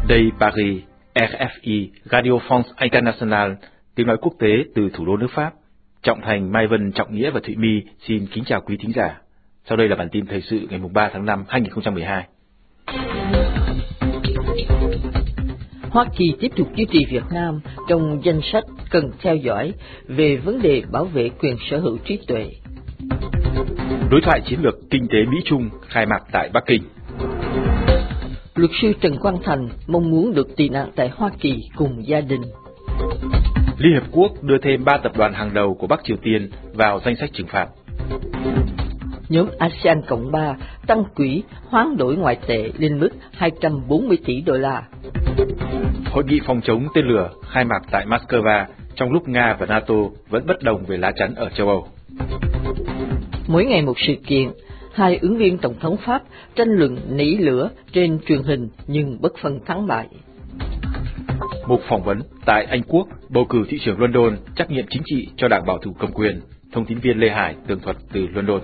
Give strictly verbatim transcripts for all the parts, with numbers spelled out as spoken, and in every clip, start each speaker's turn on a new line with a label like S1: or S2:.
S1: Đây Paris, R F I, Radio France International, tiếng nói quốc tế từ thủ đô nước Pháp. Trọng Thành, Mai Vân, Trọng Nghĩa và Thụy My xin kính chào quý thính giả. Sau đây là bản tin thời sự ngày ba tháng năm hai nghìn không trăm mười hai.
S2: Hoa Kỳ tiếp tục duy trì Việt Nam trong danh sách cần theo dõi về vấn đề bảo vệ quyền sở hữu trí tuệ.
S1: Đối thoại chiến lược kinh tế Mỹ-Trung khai mạc tại Bắc Kinh.
S2: Luật sư Trần Quang Thành mong muốn được tị nạn tại Hoa Kỳ cùng gia đình.
S1: Liên Hợp Quốc đưa thêm ba tập đoàn hàng đầu của Bắc Triều Tiên vào danh sách trừng phạt.
S2: Nhóm a sê an Cộng ba tăng quỹ hoán đổi ngoại tệ lên mức hai trăm bốn mươi tỷ đô la.
S1: Hội nghị phòng chống tên lửa khai mạc tại Moscow trong lúc Nga và NATO vẫn bất đồng về lá chắn ở châu Âu.
S2: Mỗi ngày một sự kiện, hai ứng viên tổng thống Pháp tranh luận nỉ lửa trên truyền hình nhưng bất phân thắng bại.
S1: Một phỏng vấn tại Anh Quốc, bầu cử thị trưởng London trách nhiệm chính trị cho đảng bảo thủ cầm quyền. Thông tin viên Lê Hải tường thuật từ London.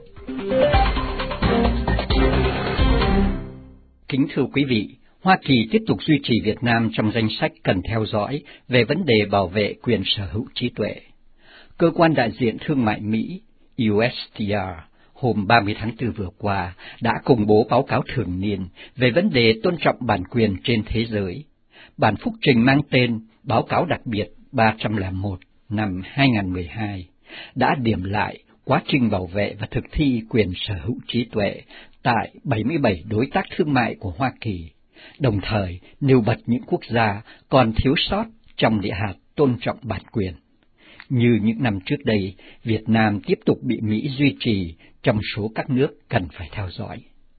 S3: Kính thưa quý vị, Hoa Kỳ tiếp tục duy trì Việt Nam trong danh sách cần theo dõi về vấn đề bảo vệ quyền sở hữu trí tuệ. Cơ quan đại diện thương mại Mỹ U S T R hôm ba mươi tháng tư vừa qua đã công bố báo cáo thường niên về vấn đề tôn trọng bản quyền trên thế giới. Bản phúc trình mang tên Báo cáo đặc biệt ba trăm lẻ một năm hai nghìn không trăm mười hai đã điểm lại quá trình bảo vệ và thực thi quyền sở hữu trí tuệ tại bảy mươi bảy đối tác thương mại của Hoa Kỳ, đồng thời nêu bật những quốc gia còn thiếu sót trong địa hạt tôn trọng bản quyền. Như những năm trước đây, Việt Nam tiếp tục bị Mỹ duy trì trong số các nước cần phải theo dõi.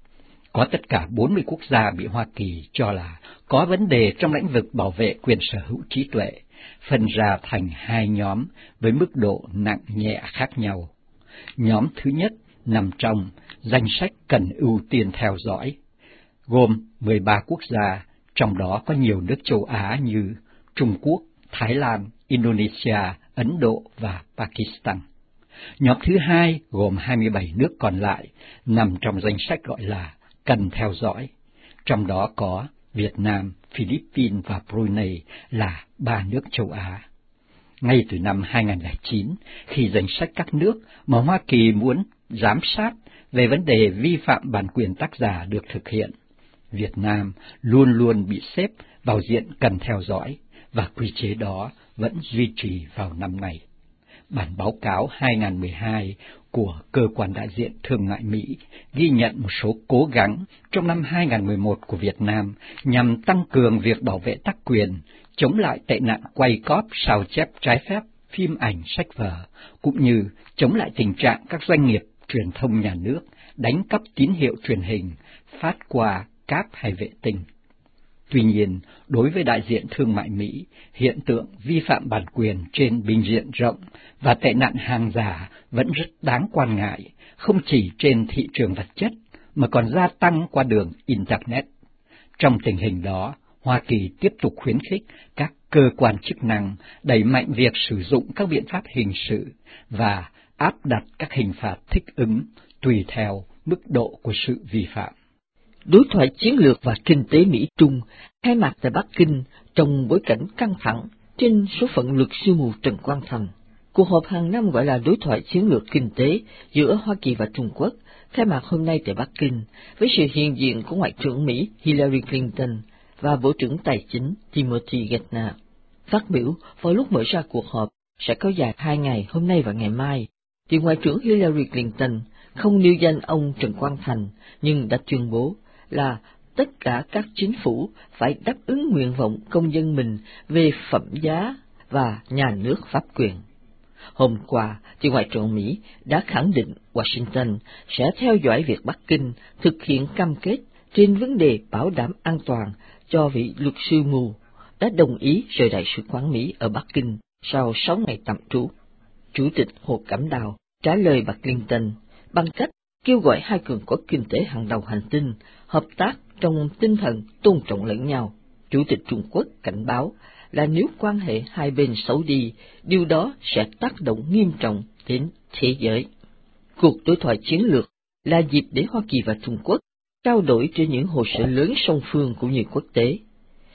S3: Có tất cả bốn mươi quốc gia bị Hoa Kỳ cho là có vấn đề trong lĩnh vực bảo vệ quyền sở hữu trí tuệ, phân ra thành hai nhóm với mức độ nặng nhẹ khác nhau. Nhóm thứ nhất nằm trong danh sách cần ưu tiên theo dõi, gồm mười ba quốc gia, trong đó có nhiều nước châu Á như Trung Quốc, Thái Lan, Indonesia, Ấn Độ và Pakistan. Nhóm thứ hai gồm hai mươi bảy nước còn lại nằm trong danh sách gọi là cần theo dõi, trong đó có Việt Nam, Philippines và Brunei là ba nước châu Á. Ngay từ năm hai nghìn không trăm lẻ chín, khi danh sách các nước mà Hoa Kỳ muốn giám sát về vấn đề vi phạm bản quyền tác giả được thực hiện, Việt Nam luôn luôn bị xếp vào diện cần theo dõi, và quy chế đó vẫn duy trì vào năm nay. Bản báo cáo hai nghìn không trăm mười hai của Cơ quan đại diện thương mại Mỹ ghi nhận một số cố gắng trong năm hai nghìn không trăm mười một của Việt Nam nhằm tăng cường việc bảo vệ tác quyền, chống lại tệ nạn quay cóp sao chép trái phép phim ảnh sách vở, cũng như chống lại tình trạng các doanh nghiệp truyền thông nhà nước đánh cắp tín hiệu truyền hình phát qua cáp hay vệ tinh. Tuy nhiên, đối với đại diện thương mại Mỹ, hiện tượng vi phạm bản quyền trên bình diện rộng và tệ nạn hàng giả vẫn rất đáng quan ngại, không chỉ trên thị trường vật chất mà còn gia tăng qua đường Internet. Trong tình hình đó, Hoa Kỳ tiếp tục khuyến khích các cơ quan chức năng đẩy mạnh việc sử dụng các biện pháp hình sự và áp đặt các hình phạt thích ứng tùy theo mức độ của sự vi phạm.
S2: Đối thoại chiến lược và kinh tế Mỹ-Trung khai mạc tại Bắc Kinh trong bối cảnh căng thẳng trên số phận luật sư mù Trần Quang Thành. Cuộc họp hàng năm gọi là đối thoại chiến lược kinh tế giữa Hoa Kỳ và Trung Quốc khai mạc hôm nay tại Bắc Kinh với sự hiện diện của Ngoại trưởng Mỹ Hillary Clinton và Bộ trưởng Tài chính Timothy Geithner. Phát biểu vào lúc mở ra cuộc họp sẽ kéo dài hai ngày hôm nay và ngày mai, thì Ngoại trưởng Hillary Clinton không nêu danh ông Trần Quang Thành nhưng đã tuyên bố là tất cả các chính phủ phải đáp ứng nguyện vọng công dân mình về phẩm giá và nhà nước pháp quyền. Hôm qua, thì Ngoại trưởng Mỹ đã khẳng định Washington sẽ theo dõi việc Bắc Kinh thực hiện cam kết trên vấn đề bảo đảm an toàn cho vị luật sư mù đã đồng ý rời Đại sứ quán Mỹ ở Bắc Kinh sau sáu ngày tạm trú. Chủ tịch Hồ Cẩm Đào trả lời bà Clinton bằng cách kêu gọi hai cường quốc kinh tế hàng đầu hành tinh hợp tác trong tinh thần tôn trọng lẫn nhau. Chủ tịch Trung Quốc cảnh báo là nếu quan hệ hai bên xấu đi, điều đó sẽ tác động nghiêm trọng đến thế giới. Cuộc đối thoại chiến lược là dịp để Hoa Kỳ và Trung Quốc trao đổi trên những hồ sơ lớn song phương cũng như quốc tế.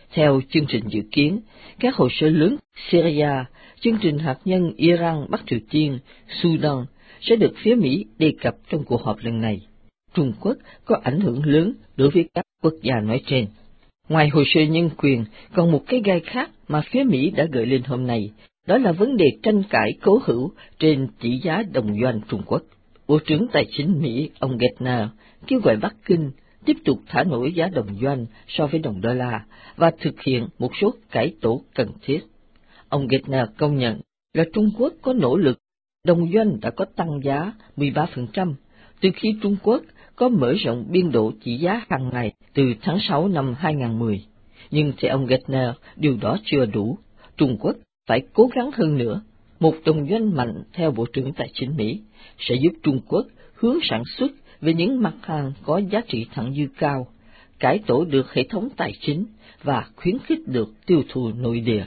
S2: Theo chương trình dự kiến, các hồ sơ lớn Syria, chương trình hạt nhân Iran, Bắc Triều Tiên, Sudan sẽ được phía Mỹ đề cập trong cuộc họp lần này. Trung Quốc có ảnh hưởng lớn đối với các quốc gia nói trên. Ngoài hồ sơ nhân quyền, còn một cái gai khác mà phía Mỹ đã gợi lên hôm nay, đó là vấn đề tranh cãi cố hữu trên tỷ giá đồng yuan Trung Quốc. Bộ trưởng Tài chính Mỹ ông Geithner kêu gọi Bắc Kinh tiếp tục thả nổi giá đồng yuan so với đồng đô la và thực hiện một số cải tổ cần thiết. Ông Geithner công nhận là Trung Quốc có nỗ lực, đồng yuan đã có tăng giá mười ba phần trăm từ khi Trung Quốc có mở rộng biên độ chỉ giá hàng ngày từ tháng sáu năm hai nghìn không trăm mười. Nhưng theo ông Geithner, điều đó chưa đủ. Trung Quốc phải cố gắng hơn nữa. Một đồng yuan mạnh, theo Bộ trưởng Tài chính Mỹ, sẽ giúp Trung Quốc hướng sản xuất về những mặt hàng có giá trị thặng dư cao, cải tổ được hệ thống tài chính và khuyến khích được tiêu thụ nội địa.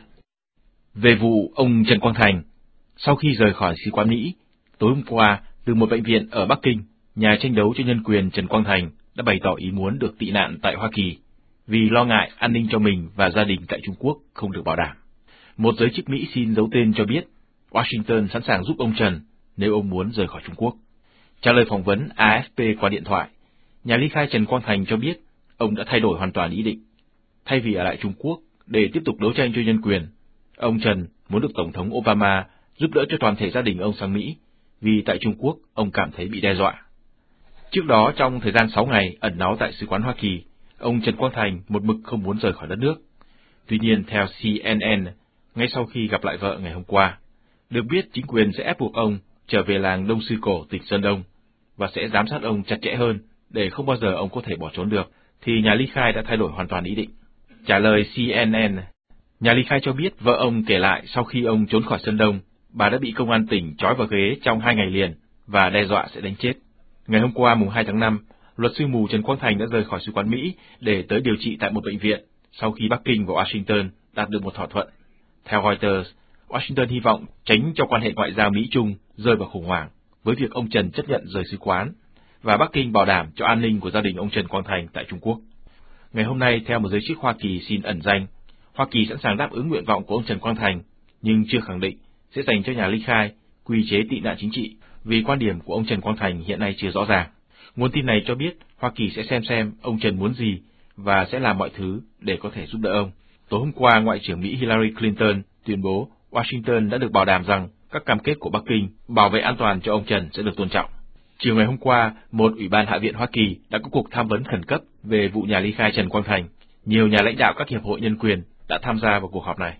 S1: Về vụ ông Trần Quang Thành, sau khi rời khỏi sứ quán Mỹ, tối hôm qua, từ một bệnh viện ở Bắc Kinh, nhà tranh đấu cho nhân quyền Trần Quang Thành đã bày tỏ ý muốn được tị nạn tại Hoa Kỳ, vì lo ngại an ninh cho mình và gia đình tại Trung Quốc không được bảo đảm. Một giới chức Mỹ xin giấu tên cho biết, Washington sẵn sàng giúp ông Trần nếu ông muốn rời khỏi Trung Quốc. Trả lời phỏng vấn a ép pê qua điện thoại, nhà ly khai Trần Quang Thành cho biết ông đã thay đổi hoàn toàn ý định. Thay vì ở lại Trung Quốc để tiếp tục đấu tranh cho nhân quyền, ông Trần muốn được Tổng thống Obama giúp đỡ cho toàn thể gia đình ông sang Mỹ, vì tại Trung Quốc ông cảm thấy bị đe dọa. Trước đó, trong thời gian sáu ngày ẩn náu tại sứ quán Hoa Kỳ, ông Trần Quang Thành một mực không muốn rời khỏi đất nước. Tuy nhiên, theo xê en en, ngay sau khi gặp lại vợ ngày hôm qua, được biết chính quyền sẽ ép buộc ông trở về làng Đông Sư Cổ, tỉnh Sơn Đông, và sẽ giám sát ông chặt chẽ hơn để không bao giờ ông có thể bỏ trốn được, thì nhà ly khai đã thay đổi hoàn toàn ý định. Trả lời xê en en, nhà ly khai cho biết vợ ông kể lại sau khi ông trốn khỏi Sơn Đông, bà đã bị công an tỉnh trói vào ghế trong hai ngày liền và đe dọa sẽ đánh chết. Ngày hôm qua, mùng hai tháng năm, luật sư mù Trần Quang Thành đã rời khỏi sứ quán Mỹ để tới điều trị tại một bệnh viện sau khi Bắc Kinh và Washington đạt được một thỏa thuận. Theo Reuters, Washington hy vọng tránh cho quan hệ ngoại giao Mỹ-Trung rơi vào khủng hoảng với việc ông Trần chấp nhận rời sứ quán, và Bắc Kinh bảo đảm cho an ninh của gia đình ông Trần Quang Thành tại Trung Quốc. Ngày hôm nay, theo một giới chức Hoa Kỳ xin ẩn danh, Hoa Kỳ sẵn sàng đáp ứng nguyện vọng của ông Trần Quang Thành, nhưng chưa khẳng định sẽ dành cho nhà ly khai quy chế tị nạn chính trị, vì quan điểm của ông Trần Quang Thành hiện nay chưa rõ ràng. Nguồn tin này cho biết Hoa Kỳ sẽ xem xem ông Trần muốn gì và sẽ làm mọi thứ để có thể giúp đỡ ông. Tối hôm qua, Ngoại trưởng Mỹ Hillary Clinton tuyên bố Washington đã được bảo đảm rằng các cam kết của Bắc Kinh bảo vệ an toàn cho ông Trần sẽ được tôn trọng. Chiều ngày hôm qua, một ủy ban Hạ viện Hoa Kỳ đã có cuộc tham vấn khẩn cấp về vụ nhà ly khai Trần Quang Thành. Nhiều nhà lãnh đạo các hiệp hội nhân quyền đã tham gia vào cuộc họp này.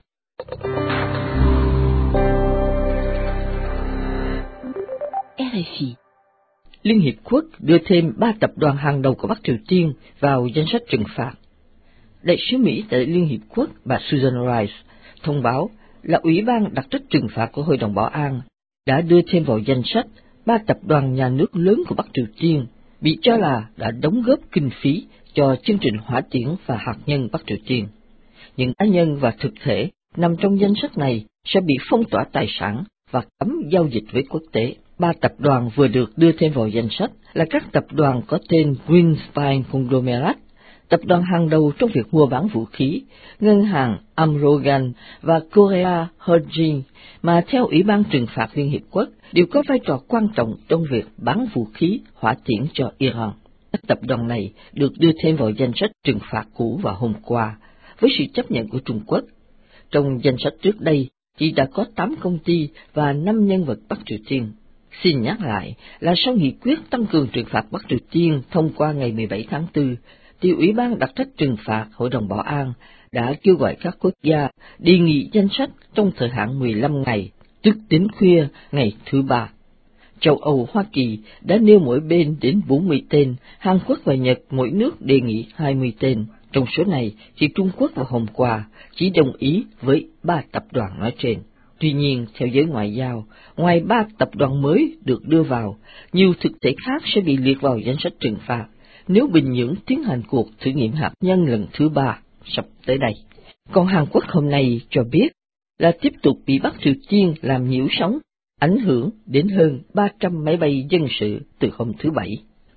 S2: rờ ép i. Liên Hiệp Quốc đưa thêm ba tập đoàn hàng đầu của Bắc Triều Tiên vào danh sách trừng phạt. Đại sứ Mỹ tại Liên Hiệp Quốc bà Susan Rice thông báo là Ủy ban đặc trách trừng phạt của Hội đồng Bảo an đã đưa thêm vào danh sách ba tập đoàn nhà nước lớn của Bắc Triều Tiên bị cho là đã đóng góp kinh phí cho chương trình hỏa tiễn và hạt nhân Bắc Triều Tiên. Những cá nhân và thực thể nằm trong danh sách này sẽ bị phong tỏa tài sản và cấm giao dịch với quốc tế. Ba tập đoàn vừa được đưa thêm vào danh sách là các tập đoàn có tên Greenspine Conglomerate, tập đoàn hàng đầu trong việc mua bán vũ khí, ngân hàng Amrogan và Korea Holding, mà theo Ủy ban trừng phạt Liên Hiệp Quốc đều có vai trò quan trọng trong việc bán vũ khí hỏa tiễn cho Iran. Các tập đoàn này được đưa thêm vào danh sách trừng phạt cũ vào hôm qua, với sự chấp nhận của Trung Quốc. Trong danh sách trước đây, chỉ đã có tám công ty và năm nhân vật Bắc Triều Tiên. Xin nhắc lại là sau nghị quyết tăng cường trừng phạt Bắc Triều Tiên thông qua ngày mười bảy tháng tư, thì Ủy ban đặc trách trừng phạt Hội đồng Bảo an đã kêu gọi các quốc gia đề nghị danh sách trong thời hạn mười lăm ngày, tức đến khuya ngày thứ ba. Châu Âu, Hoa Kỳ đã nêu mỗi bên đến bốn mươi tên, Hàn Quốc và Nhật mỗi nước đề nghị hai mươi tên. Trong số này, thì Trung Quốc vào hôm qua chỉ đồng ý với ba tập đoàn nói trên. Tuy nhiên, theo giới ngoại giao, ngoài ba tập đoàn mới được đưa vào, nhiều thực thể khác sẽ bị liệt vào danh sách trừng phạt nếu Bình Nhưỡng tiến hành cuộc thử nghiệm hạt nhân lần thứ ba sắp tới đây. Còn Hàn Quốc hôm nay cho biết là tiếp tục bị Bắc Triều Tiên làm nhiễu sóng, ảnh hưởng đến hơn ba trăm máy bay dân sự từ hôm thứ Bảy.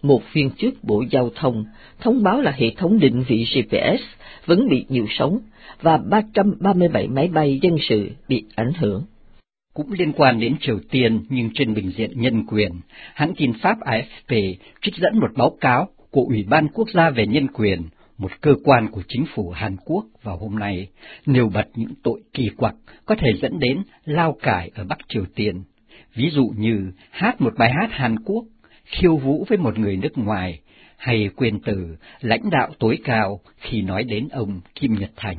S2: một viên chức Bộ Giao thông thông báo là hệ thống định vị giê pê ét vẫn bị nhiều sóng và ba trăm ba mươi bảy máy bay dân sự bị ảnh hưởng.
S3: Cũng liên quan đến Triều Tiên nhưng trên bình diện nhân quyền, hãng tin Pháp a ép pê trích dẫn một báo cáo của Ủy ban Quốc gia về Nhân quyền, một cơ quan của chính phủ Hàn Quốc vào hôm nay, nêu bật những tội kỳ quặc có thể dẫn đến lao cải ở Bắc Triều Tiên, ví dụ như hát một bài hát Hàn Quốc, khiêu vũ với một người nước ngoài, hay quên từ lãnh đạo tối cao khi nói đến ông Kim Nhật Thành.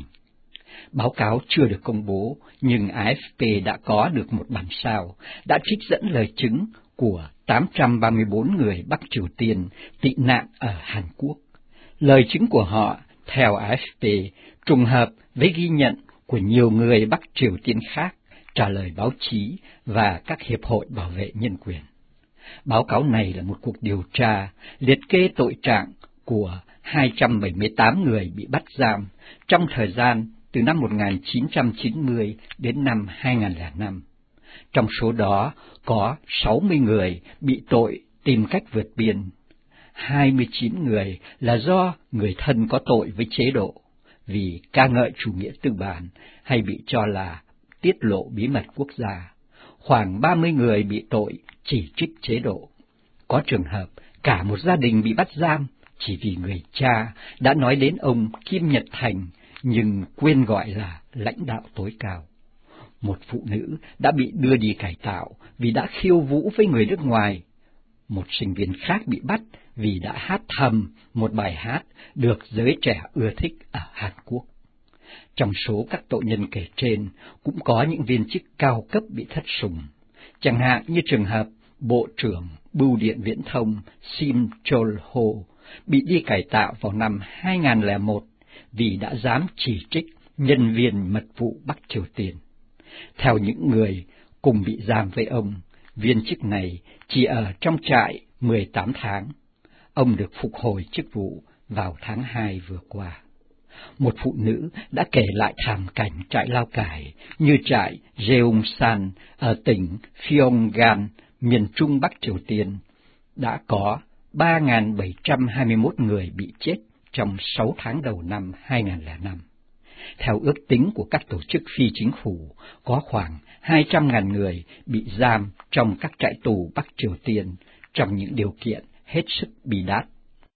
S3: Báo cáo chưa được công bố, nhưng a ép pê đã có được một bản sao, đã trích dẫn lời chứng của tám trăm ba mươi bốn người Bắc Triều Tiên tị nạn ở Hàn Quốc. Lời chứng của họ, theo a ép pê, trùng hợp với ghi nhận của nhiều người Bắc Triều Tiên khác trả lời báo chí và các hiệp hội bảo vệ nhân quyền. Báo cáo này là một cuộc điều tra liệt kê tội trạng của hai trăm bảy mươi tám người bị bắt giam trong thời gian từ năm một nghìn chín trăm chín mươi đến năm hai nghìn lẻ năm. Trong số đó có sáu mươi người bị tội tìm cách vượt biên, hai mươi chín người là do người thân có tội với chế độ vì ca ngợi chủ nghĩa tư bản hay bị cho là tiết lộ bí mật quốc gia, khoảng ba mươi người bị tội chỉ trích chế độ. Có trường hợp cả một gia đình bị bắt giam chỉ vì người cha đã nói đến ông Kim Nhật Thành nhưng quên gọi là lãnh đạo tối cao. Một phụ nữ đã bị đưa đi cải tạo vì đã khiêu vũ với người nước ngoài. Một sinh viên khác bị bắt vì đã hát thầm một bài hát được giới trẻ ưa thích ở Hàn Quốc. Trong số các tội nhân kể trên cũng có những viên chức cao cấp bị thất sủng, chẳng hạn như trường hợp Bộ trưởng Bưu điện Viễn thông Sim Chol-ho bị đi cải tạo vào năm hai nghìn lẻ một vì đã dám chỉ trích nhân viên mật vụ Bắc Triều Tiên. Theo những người cùng bị giam với ông, viên chức này chỉ ở trong trại mười tám tháng. Ông được phục hồi chức vụ vào tháng hai vừa qua. Một phụ nữ đã kể lại thảm cảnh trại lao cải như trại Jeongsan ở tỉnh Pyongan, miền trung Bắc Triều Tiên. Đã có ba nghìn bảy trăm hai mươi mốt người bị chết trong sáu tháng đầu năm hai nghìn lẻ năm. Theo ước tính của các tổ chức phi chính phủ, có khoảng hai trăm nghìn người bị giam trong các trại tù Bắc Triều Tiên trong những điều kiện hết sức bi đát.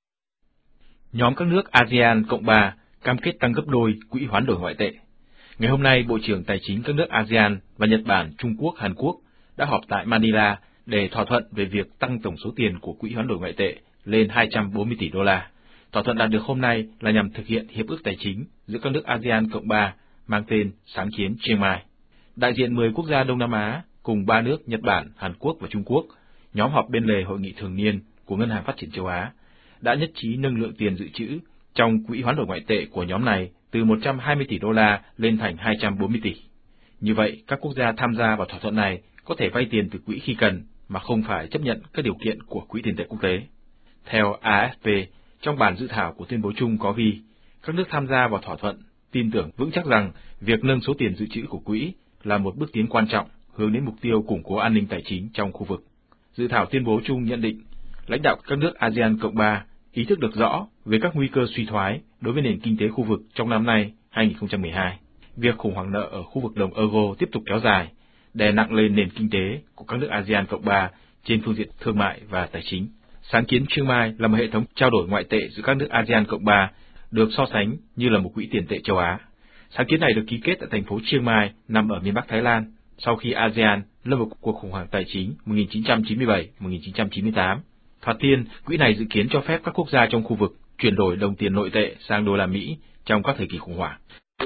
S1: Nhóm các nước a sê an cộng ba cam kết tăng gấp đôi quỹ hoán đổi ngoại tệ. Ngày hôm nay, Bộ trưởng Tài chính các nước a sê an và Nhật Bản, Trung Quốc, Hàn Quốc đã họp tại Manila để thỏa thuận về việc tăng tổng số tiền của quỹ hoán đổi ngoại tệ lên hai trăm bốn mươi tỷ đô la. Thỏa thuận đạt được hôm nay là nhằm thực hiện hiệp ước tài chính giữa các nước a sê an cộng ba mang tên Sáng kiến Chiang Mai. Đại diện mười quốc gia Đông Nam Á cùng ba nước Nhật Bản, Hàn Quốc và Trung Quốc, nhóm họp bên lề hội nghị thường niên của Ngân hàng Phát triển Châu Á, đã nhất trí nâng lượng tiền dự trữ trong quỹ hoán đổi ngoại tệ của nhóm này từ một trăm hai mươi tỷ đô la lên thành hai trăm bốn mươi tỷ. Như vậy, các quốc gia tham gia vào thỏa thuận này có thể vay tiền từ quỹ khi cần mà không phải chấp nhận các điều kiện của Quỹ tiền tệ quốc tế. Theo a ép pê, trong bản dự thảo của tuyên bố chung có ghi, các nước tham gia vào thỏa thuận tin tưởng vững chắc rằng việc nâng số tiền dự trữ của quỹ là một bước tiến quan trọng hướng đến mục tiêu củng cố an ninh tài chính trong khu vực. Dự thảo tuyên bố chung nhận định, lãnh đạo các nước a sê an cộng ba ý thức được rõ về các nguy cơ suy thoái đối với nền kinh tế khu vực trong năm nay hai nghìn không trăm mười hai. Việc khủng hoảng nợ ở khu vực đồng euro tiếp tục kéo dài, đè nặng lên nền kinh tế của các nước a sê an cộng ba trên phương diện thương mại và tài chính. Sáng kiến Chiang Mai là một hệ thống trao đổi ngoại tệ giữa các nước a sê an cộng ba, được so sánh như là một quỹ tiền tệ châu Á. Sáng kiến này được ký kết tại thành phố Chiang Mai nằm ở miền Bắc Thái Lan sau khi a sê an lâm vào cuộc khủng hoảng tài chính một nghìn chín trăm chín mươi bảy đến một nghìn chín trăm chín mươi tám. Thoạt tiên, quỹ này dự kiến cho phép các quốc gia trong khu vực chuyển đổi đồng tiền nội tệ sang đô la Mỹ trong các thời kỳ khủng hoảng.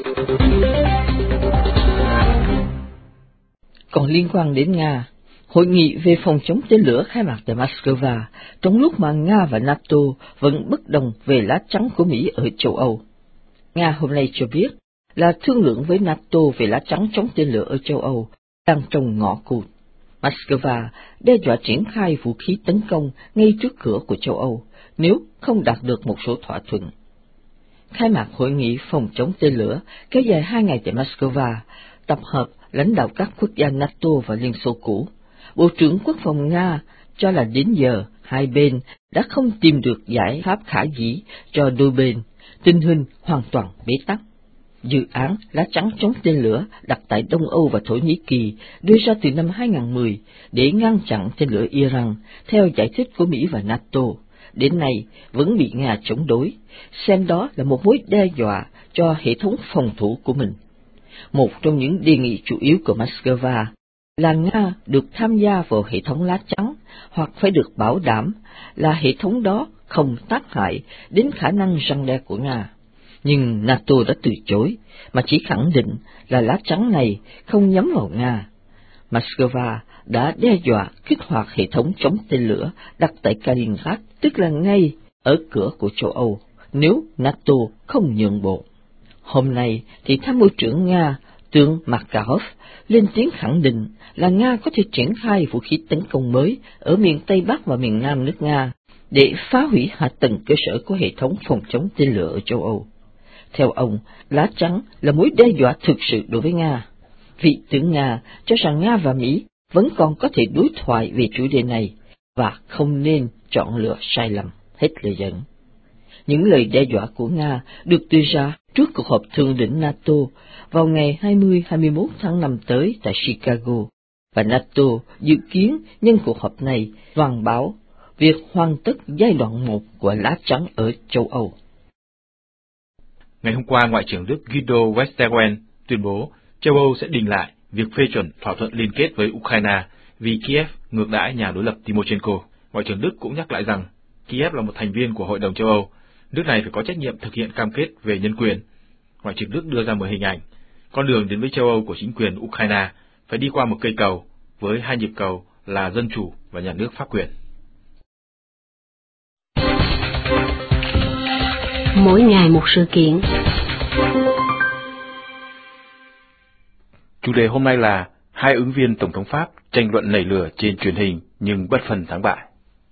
S2: Còn liên quan đến Nga, hội nghị về phòng chống tên lửa khai mạc tại Moscow trong lúc mà Nga và NATO vẫn bất đồng về lá chắn của Mỹ ở châu Âu. Nga hôm nay cho biết là thương lượng với NATO về lá chắn chống tên lửa ở châu Âu đang trong ngõ cụt. Moscow đe dọa triển khai vũ khí tấn công ngay trước cửa của châu Âu nếu không đạt được một số thỏa thuận. Khai mạc hội nghị phòng chống tên lửa kéo dài hai ngày tại Moscow, tập hợp lãnh đạo các quốc gia NATO và Liên Xô cũ. Bộ trưởng Quốc phòng Nga cho là đến giờ hai bên đã không tìm được giải pháp khả dĩ cho đôi bên, tình hình hoàn toàn bế tắc. Dự án lá chắn chống tên lửa đặt tại Đông Âu và Thổ Nhĩ Kỳ đưa ra từ năm hai nghìn không trăm mười để ngăn chặn tên lửa Iran, theo giải thích của Mỹ và NATO, đến nay vẫn bị Nga chống đối, xem đó là một mối đe dọa cho hệ thống phòng thủ của mình. Một trong những đề nghị chủ yếu của Moscow là Nga được tham gia vào hệ thống lá chắn, hoặc phải được bảo đảm là hệ thống đó không tác hại đến khả năng răn đe của Nga. Nhưng NATO đã từ chối, mà chỉ khẳng định là lá chắn này không nhắm vào Nga. Moscow đã đe dọa kích hoạt hệ thống chống tên lửa đặt tại Kaliningrad, tức là ngay ở cửa của châu Âu, nếu NATO không nhượng bộ. Hôm nay thì tham mưu trưởng Nga tướng Makarov lên tiếng khẳng định là Nga có thể triển khai vũ khí tấn công mới ở miền Tây Bắc và miền Nam nước Nga để phá hủy hạ tầng cơ sở của hệ thống phòng chống tên lửa ở châu Âu. Theo ông, lá chắn là mối đe dọa thực sự đối với Nga. Vị tướng Nga cho rằng Nga và Mỹ vẫn còn có thể đối thoại về chủ đề này và không nên chọn lựa sai lầm. Hết lời dẫn. Những lời đe dọa của Nga được đưa ra trước cuộc họp thượng đỉnh NATO vào ngày hai mươi đến hai mươi mốt tháng năm tới tại Chicago, và NATO dự kiến nhân cuộc họp này loan báo việc hoàn tất giai đoạn một của lá chắn ở châu Âu.
S1: Ngày hôm qua, Ngoại trưởng Đức Guido Westerwelle tuyên bố châu Âu sẽ đình lại việc phê chuẩn thỏa thuận liên kết với Ukraine vì Kiev ngược đãi nhà đối lập Tymoshenko. Ngoại trưởng Đức cũng nhắc lại rằng Kiev là một thành viên của Hội đồng châu Âu, nước này phải có trách nhiệm thực hiện cam kết về nhân quyền. Ngoại trưởng Đức đưa ra một hình ảnh, con đường đến với châu Âu của chính quyền Ukraine phải đi qua một cây cầu với hai nhịp cầu là dân chủ và nhà nước pháp quyền.
S4: Mỗi ngày một sự kiện.
S1: Chủ đề hôm nay là hai ứng viên tổng thống Pháp tranh luận nảy lửa trên truyền hình nhưng bất phân thắng bại.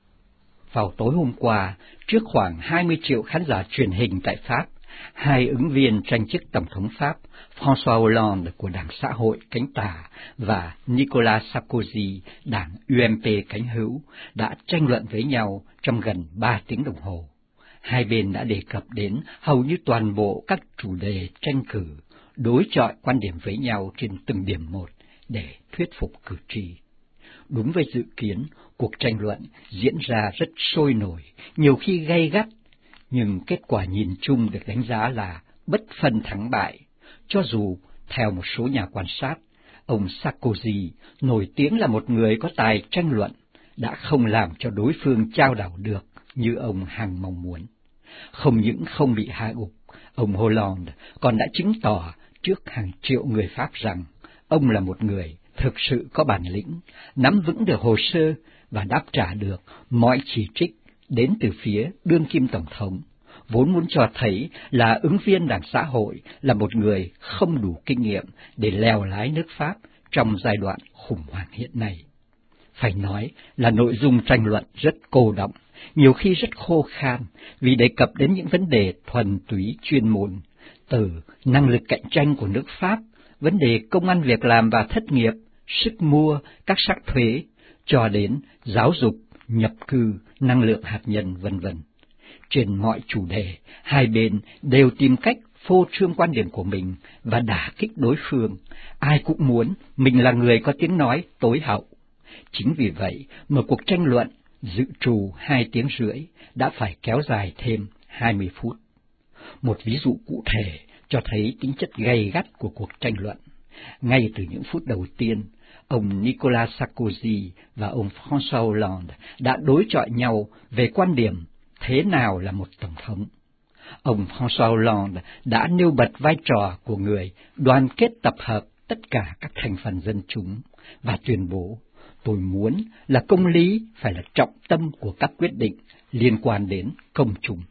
S3: Vào tối hôm qua, trước khoảng hai mươi triệu khán giả truyền hình tại Pháp, hai ứng viên tranh chức tổng thống Pháp, François Hollande của Đảng Xã hội cánh tả và Nicolas Sarkozy, Đảng U M P cánh hữu, đã tranh luận với nhau trong gần ba tiếng đồng hồ. Hai bên đã đề cập đến hầu như toàn bộ các chủ đề tranh cử, đối chọi quan điểm với nhau trên từng điểm một để thuyết phục cử tri. Đúng với dự kiến, cuộc tranh luận diễn ra rất sôi nổi, nhiều khi gay gắt, nhưng kết quả nhìn chung được đánh giá là bất phân thắng bại, cho dù, theo một số nhà quan sát, ông Sarkozy, nổi tiếng là một người có tài tranh luận, đã không làm cho đối phương chao đảo được như ông hằng mong muốn. Không những không bị hạ gục, ông Hollande còn đã chứng tỏ trước hàng triệu người Pháp rằng ông là một người thực sự có bản lĩnh, nắm vững được hồ sơ và đáp trả được mọi chỉ trích đến từ phía đương kim tổng thống, vốn muốn cho thấy là ứng viên Đảng Xã hội là một người không đủ kinh nghiệm để lèo lái nước Pháp trong giai đoạn khủng hoảng hiện nay. Phải nói là nội dung tranh luận rất cô đọng, nhiều khi rất khô khan vì đề cập đến những vấn đề thuần túy chuyên môn, từ năng lực cạnh tranh của nước Pháp, vấn đề công ăn việc làm và thất nghiệp, sức mua, các sắc thuế, cho đến giáo dục, nhập cư, năng lượng hạt nhân, vân vân. Trên mọi chủ đề, hai bên đều tìm cách phô trương quan điểm của mình và đả kích đối phương. Ai cũng muốn mình là người có tiếng nói tối hậu. Chính vì vậy mà cuộc tranh luận dự trù hai tiếng rưỡi đã phải kéo dài thêm hai mươi phút. Một ví dụ cụ thể cho thấy tính chất gay gắt của cuộc tranh luận. Ngay từ những phút đầu tiên, ông Nicolas Sarkozy và ông François Hollande đã đối chọi nhau về quan điểm thế nào là một tổng thống. Ông François Hollande đã nêu bật vai trò của người đoàn kết tập hợp tất cả các thành phần dân chúng và tuyên bố: tôi muốn là công lý phải là trọng tâm của các quyết định liên quan đến công chúng.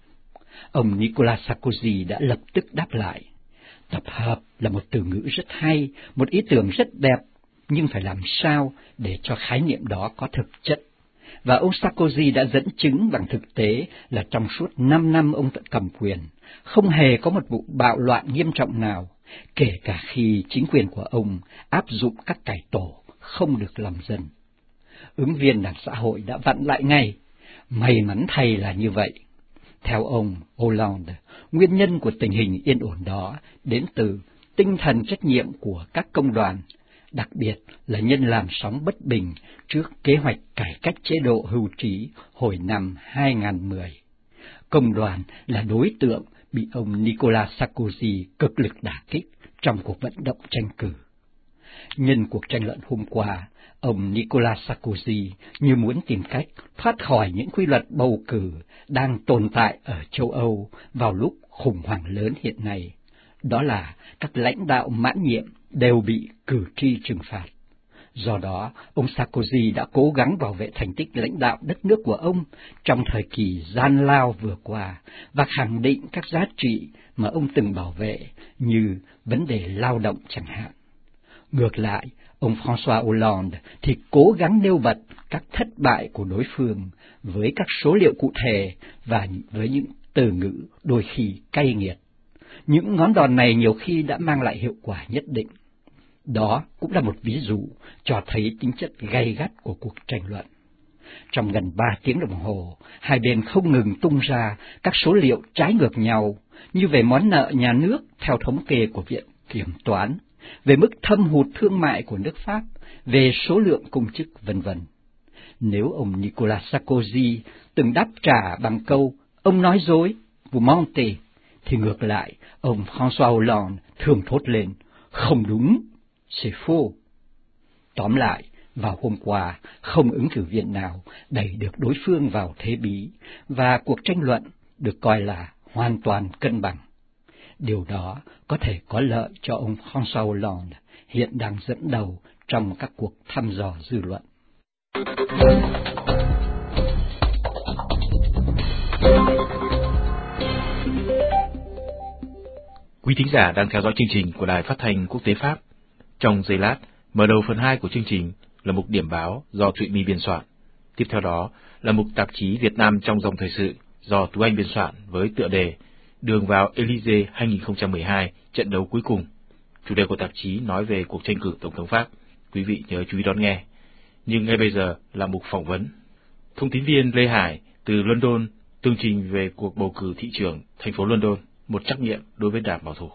S3: Ông Nicolas Sarkozy đã lập tức đáp lại: tập hợp là một từ ngữ rất hay, một ý tưởng rất đẹp, nhưng phải làm sao để cho khái niệm đó có thực chất. Và ông Sarkozy đã dẫn chứng bằng thực tế là trong suốt năm năm ông cầm quyền, không hề có một vụ bạo loạn nghiêm trọng nào, kể cả khi chính quyền của ông áp dụng các cải tổ không được lòng dân. Ứng viên Đảng Xã hội đã vặn lại ngay: May mắn thay là như vậy. Theo ông Hollande, nguyên nhân của tình hình yên ổn đó đến từ tinh thần trách nhiệm của các công đoàn, đặc biệt là nhân làn sóng bất bình trước kế hoạch cải cách chế độ hưu trí hồi năm hai nghìn không trăm mười. Công đoàn là đối tượng bị ông Nicolas Sarkozy cực lực đả kích trong cuộc vận động tranh cử. Nhân cuộc tranh luận hôm qua, ông Nicolas Sarkozy như muốn tìm cách thoát khỏi những quy luật bầu cử đang tồn tại ở châu Âu vào lúc khủng hoảng lớn hiện nay. Đó là các lãnh đạo mãn nhiệm đều bị cử tri trừng phạt. Do đó, ông Sarkozy đã cố gắng bảo vệ thành tích lãnh đạo đất nước của ông trong thời kỳ gian lao vừa qua và khẳng định các giá trị mà ông từng bảo vệ như vấn đề lao động chẳng hạn. Ngược lại, ông François Hollande thì cố gắng nêu bật các thất bại của đối phương với các số liệu cụ thể và với những từ ngữ đôi khi cay nghiệt. Những ngón đòn này nhiều khi đã mang lại hiệu quả nhất định. Đó cũng là một ví dụ cho thấy tính chất gay gắt của cuộc tranh luận. Trong gần ba tiếng đồng hồ, hai bên không ngừng tung ra các số liệu trái ngược nhau, như về món nợ nhà nước theo thống kê của Viện Kiểm toán, về mức thâm hụt thương mại của nước Pháp, về số lượng công chức, vân vân. Nếu ông Nicolas Sarkozy từng đáp trả bằng câu "ông nói dối, vous mentez", thì ngược lại, ông François Hollande thường thốt lên "không đúng, c'est faux". Tóm lại, vào hôm qua, không ứng cử viên nào đẩy được đối phương vào thế bí, và cuộc tranh luận được coi là hoàn toàn cân bằng. Điều đó có thể có lợi cho ông François Hollande, hiện đang dẫn đầu trong các cuộc thăm dò dư luận.
S1: Quý thính giả đang theo dõi chương trình của Đài Phát thanh Quốc tế Pháp. Trong giây lát, mở đầu phần hai của chương trình là mục điểm báo do Thụy My biên soạn. Tiếp theo đó là mục tạp chí Việt Nam trong dòng thời sự do Tú Anh biên soạn với tựa đề Đường vào Élysée hai không một hai, trận đấu cuối cùng. Chủ đề của tạp chí nói về cuộc tranh cử Tổng thống Pháp. Quý vị nhớ chú ý đón nghe. Nhưng ngay bây giờ là mục phỏng vấn. Thông tín viên Lê Hải từ London tường trình về cuộc bầu cử thị trưởng thành phố London, một trắc nghiệm đối với đảng bảo thủ.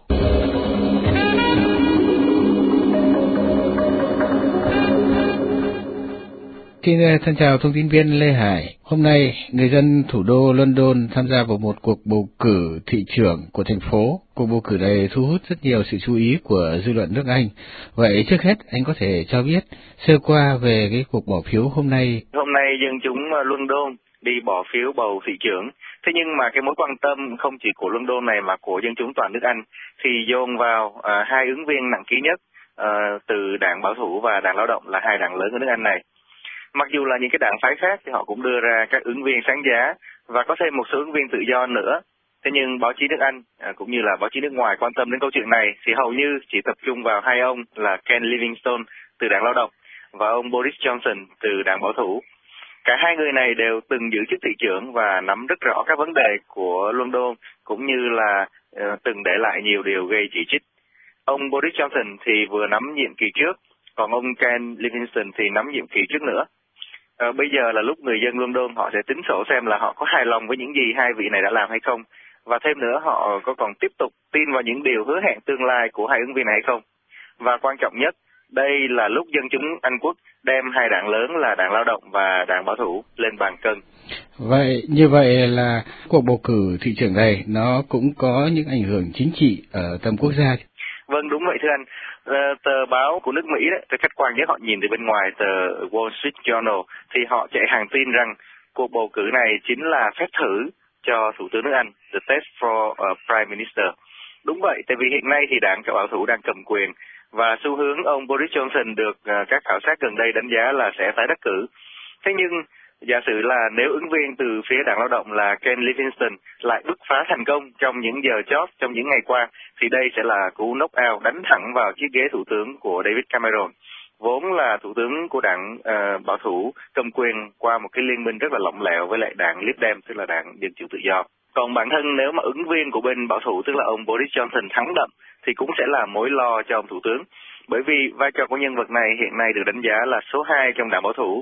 S5: Xin thân chào thông tin viên Lê Hải. Hôm nay, người dân thủ đô London tham gia vào một cuộc bầu cử thị trưởng của thành phố. Cuộc bầu cử này thu hút rất nhiều sự chú ý của dư luận nước Anh. Vậy trước hết, anh có thể cho biết sơ qua về cái cuộc bỏ phiếu hôm nay.
S6: Hôm nay dân chúng London đi bỏ phiếu bầu thị trưởng. Thế nhưng mà cái mối quan tâm không chỉ của London này mà của dân chúng toàn nước Anh thì dồn vào uh, hai ứng viên nặng ký nhất uh, từ đảng bảo thủ và đảng lao động, là hai đảng lớn ở nước Anh này. Mặc dù là những cái đảng phái khác thì họ cũng đưa ra các ứng viên sáng giá và có thêm một số ứng viên tự do nữa. Thế nhưng báo chí nước Anh à, cũng như là báo chí nước ngoài quan tâm đến câu chuyện này thì hầu như chỉ tập trung vào hai ông là Ken Livingstone từ đảng lao động và ông Boris Johnson từ đảng bảo thủ. Cả hai người này đều từng giữ chức thị trưởng và nắm rất rõ các vấn đề của London, cũng như là uh, từng để lại nhiều điều gây chỉ trích. Ông Boris Johnson thì vừa nắm nhiệm kỳ trước, còn ông Ken Livingstone thì nắm nhiệm kỳ trước nữa. À, bây giờ là lúc người dân London họ sẽ tính sổ xem là họ có hài lòng với những gì hai vị này đã làm hay không, và thêm nữa họ có còn tiếp tục tin vào những điều hứa hẹn tương lai của hai ứng viên này hay không. Và quan trọng nhất, đây là lúc dân chúng Anh Quốc đem hai đảng lớn là đảng lao động và đảng bảo thủ lên bàn cân.
S5: Vậy như vậy là cuộc bầu cử thị trưởng này nó cũng có những ảnh hưởng chính trị ở tầm quốc gia.
S6: Vâng, đúng vậy thưa anh. Uh, tờ báo của nước Mỹ đấy, từ khách quan nhất họ nhìn từ bên ngoài, tờ Wall Street Journal, thì họ chạy hàng tin rằng cuộc bầu cử này chính là phép thử cho thủ tướng nước Anh, the test for uh, Prime Minister. Đúng vậy, tại vì hiện nay thì đảng bảo thủ đang cầm quyền và xu hướng ông Boris Johnson được uh, các khảo sát gần đây đánh giá là sẽ tái đắc cử. Thế nhưng giả sử là nếu ứng viên từ phía đảng lao động là Ken Livingstone lại bứt phá thành công trong những giờ chót, trong những ngày qua, thì đây sẽ là cú knock out đánh thẳng vào chiếc ghế thủ tướng của David Cameron, vốn là thủ tướng của đảng uh, bảo thủ cầm quyền qua một cái liên minh rất là lỏng lẻo với lại đảng Lib Dem, tức là đảng Dân chủ tự do. Còn bản thân nếu mà ứng viên của bên bảo thủ, tức là ông Boris Johnson thắng đậm, thì cũng sẽ là mối lo cho ông thủ tướng. Bởi vì vai trò của nhân vật này hiện nay được đánh giá là số hai trong đảng bảo thủ,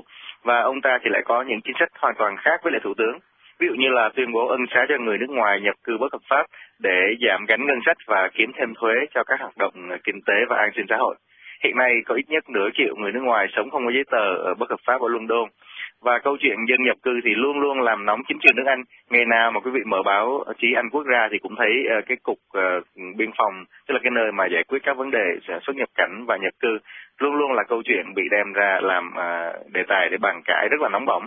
S6: và ông ta thì lại có những chính sách hoàn toàn khác với lại thủ tướng. Ví dụ như là tuyên bố ân xá cho người nước ngoài nhập cư bất hợp pháp để giảm gánh ngân sách và kiếm thêm thuế cho các hoạt động kinh tế và an sinh xã hội. Hiện nay có ít nhất nửa triệu người nước ngoài sống không có giấy tờ ở bất hợp pháp ở London. Và câu chuyện dân nhập cư thì luôn luôn làm nóng chính trường nước Anh. Ngày nào mà quý vị mở báo chí Anh Quốc ra thì cũng thấy uh, cái cục uh, biên phòng, tức là cái nơi mà giải quyết các vấn đề xuất nhập cảnh và nhập cư, luôn luôn là câu chuyện bị đem ra làm uh, đề tài để bàn cãi rất là nóng bỏng.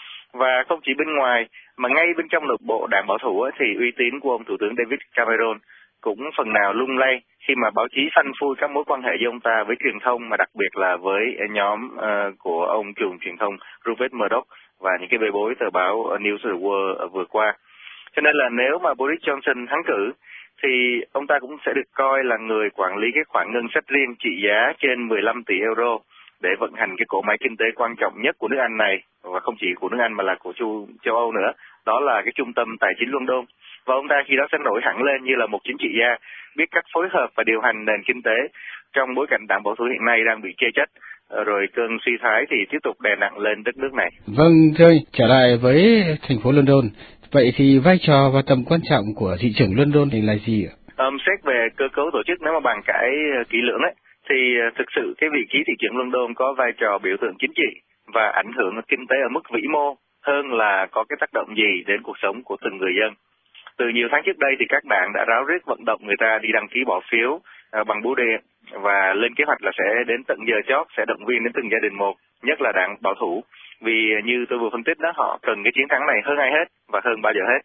S6: Và không chỉ bên ngoài mà ngay bên trong nội bộ đảng bảo thủ thì uy tín của ông Thủ tướng David Cameron cũng phần nào lung lay khi mà báo chí phanh phui các mối quan hệ của ông ta với truyền thông, mà đặc biệt là với nhóm uh, của ông trùm truyền thông Rupert Murdoch và những cái bê bối tờ báo News of the World uh, vừa qua. Cho nên là nếu mà Boris Johnson thắng cử thì ông ta cũng sẽ được coi là người quản lý cái khoản ngân sách riêng trị giá trên mười lăm tỷ euro để vận hành cái cỗ máy kinh tế quan trọng nhất của nước Anh này, và không chỉ của nước Anh mà là của châu, châu Âu nữa, đó là cái trung tâm tài chính London. Và ông ta khi đó sẽ nổi hẳn lên như là một chính trị gia, biết cách phối hợp và điều hành nền kinh tế trong bối cảnh đảng bảo thủ hiện nay đang bị chê trách, rồi cơn suy thoái thì tiếp tục đè nặng lên đất nước này.
S5: Vâng, thưa anh, trở lại với thành phố London, vậy thì vai trò và tầm quan trọng của thị trưởng London thì là gì ạ?
S6: Um, xét về cơ cấu tổ chức, nếu mà bàn cãi kỹ lưỡng ấy, thì thực sự cái vị trí thị trưởng London có vai trò biểu tượng chính trị và ảnh hưởng kinh tế ở mức vĩ mô hơn là có cái tác động gì đến cuộc sống của từng người dân. Từ nhiều tháng trước đây thì các đảng đã ráo riết vận động người ta đi đăng ký bỏ phiếu uh, bằng bưu điện và lên kế hoạch là sẽ đến tận giờ chót sẽ động viên đến từng gia đình một, nhất là đảng bảo thủ, vì như tôi vừa phân tích đó, họ cần cái chiến thắng này hơn ai hết và hơn bao giờ hết.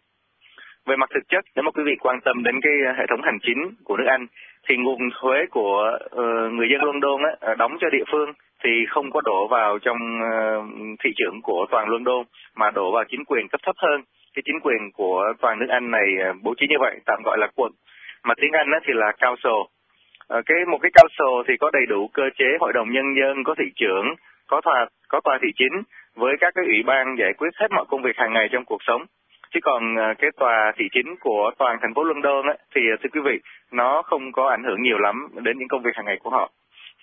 S6: Về mặt thực chất, nếu mà quý vị quan tâm đến cái hệ thống hành chính của nước Anh thì nguồn thuế của uh, người dân London á, đóng cho địa phương thì không có đổ vào trong uh, thị trường của toàn London mà đổ vào chính quyền cấp thấp hơn. Cái chính quyền của toàn nước Anh này uh, bố trí như vậy, tạm gọi là quận, mà tiếng Anh á, thì là council. Uh, cái một cái council thì có đầy đủ cơ chế hội đồng nhân dân, có thị trưởng, có tòa có tòa thị chính với các cái ủy ban giải quyết hết mọi công việc hàng ngày trong cuộc sống. Chứ còn cái tòa thị chính của toàn thành phố London ấy, thì thưa quý vị, nó không có ảnh hưởng nhiều lắm đến những công việc hàng ngày của họ.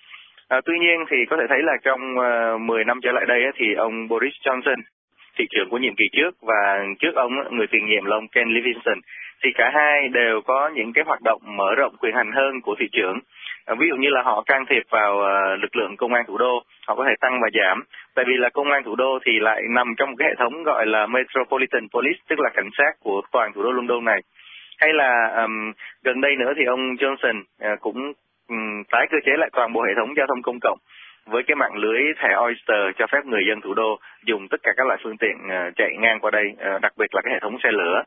S6: À, tuy nhiên thì có thể thấy là trong uh, mười năm trở lại đây ấy, thì ông Boris Johnson, thị trưởng của nhiệm kỳ trước, và trước ông người tiền nhiệm là ông Ken Livingstone, thì cả hai đều có những cái hoạt động mở rộng quyền hành hơn của thị trưởng. À, ví dụ như là họ can thiệp vào uh, lực lượng công an thủ đô, họ có thể tăng và giảm. Tại vì là công an thủ đô thì lại nằm trong một cái hệ thống gọi là Metropolitan Police, tức là cảnh sát của toàn thủ đô London này. Hay là um, gần đây nữa thì ông Johnson uh, cũng um, tái cơ chế lại toàn bộ hệ thống giao thông công cộng với cái mạng lưới thẻ Oyster cho phép người dân thủ đô dùng tất cả các loại phương tiện uh, chạy ngang qua đây, uh, đặc biệt là cái hệ thống xe lửa.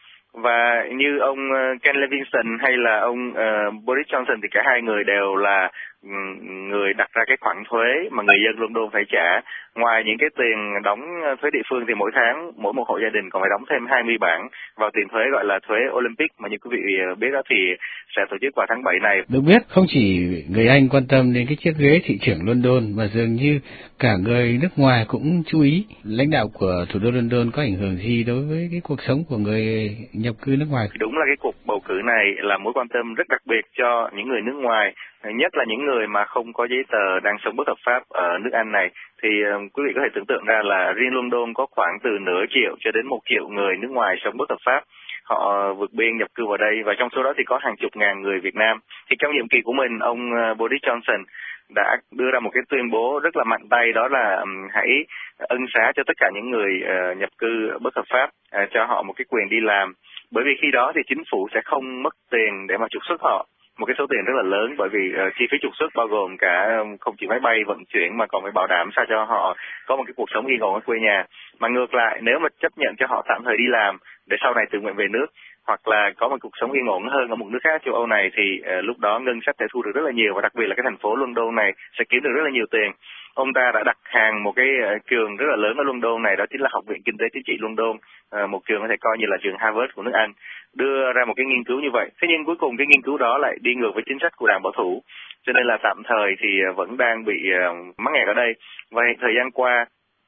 S6: Và như ông Ken Livingstone hay là ông uh, Boris Johnson thì cả hai người đều là um, người đặt ra cái khoản thuế mà người dân London phải trả. Ngoài những cái tiền đóng thuế địa phương thì mỗi tháng mỗi một hộ gia đình còn phải đóng thêm hai mươi bảng vào tiền thuế gọi là thuế Olympic, mà như quý vị biết đó thì sẽ tổ chức vào tháng bảy này.
S5: Được biết không chỉ người Anh quan tâm đến cái chiếc ghế thị trưởng London mà dường như cả người nước ngoài cũng chú ý. Lãnh đạo của thủ đô London có ảnh hưởng gì đối với cái cuộc sống của người nhập cư nước ngoài?
S6: Đúng là cái cuộc bầu cử này là mối quan tâm rất đặc biệt cho những người nước ngoài, nhất là những người mà không có giấy tờ đang sống bất hợp pháp ở nước Anh này. Thì uh, quý vị có thể tưởng tượng ra là riêng London có khoảng từ nửa triệu cho đến một triệu người nước ngoài sống bất hợp pháp. Họ vượt biên nhập cư vào đây, và trong số đó thì có hàng chục ngàn người Việt Nam. Thì trong nhiệm kỳ của mình, ông uh, Boris Johnson đã đưa ra một cái tuyên bố rất là mạnh tay, đó là um, hãy ân xá cho tất cả những người uh, nhập cư bất hợp pháp, uh, cho họ một cái quyền đi làm. Bởi vì khi đó thì chính phủ sẽ không mất tiền để mà trục xuất họ, một cái số tiền rất là lớn, bởi vì uh, chi phí trục xuất bao gồm cả um, không chỉ máy bay vận chuyển mà còn phải bảo đảm sao cho họ có một cái cuộc sống yên ổn ở quê nhà. Mà ngược lại, nếu mà chấp nhận cho họ tạm thời đi làm để sau này tự nguyện về nước, hoặc là có một cuộc sống yên ổn hơn ở một nước khác châu Âu này, thì uh, lúc đó ngân sách sẽ thu được rất là nhiều, và đặc biệt là cái thành phố London này sẽ kiếm được rất là nhiều tiền. Ông ta đã đặt hàng một cái uh, trường rất là lớn ở London này, đó chính là Học viện Kinh tế Chính trị London, uh, một trường có thể coi như là trường Harvard của nước Anh, đưa ra một cái nghiên cứu như vậy. Thế nhưng cuối cùng cái nghiên cứu đó lại đi ngược với chính sách của đảng bảo thủ, cho nên là tạm thời thì uh, vẫn đang bị uh, mắc nghẹt ở đây. Và thời gian qua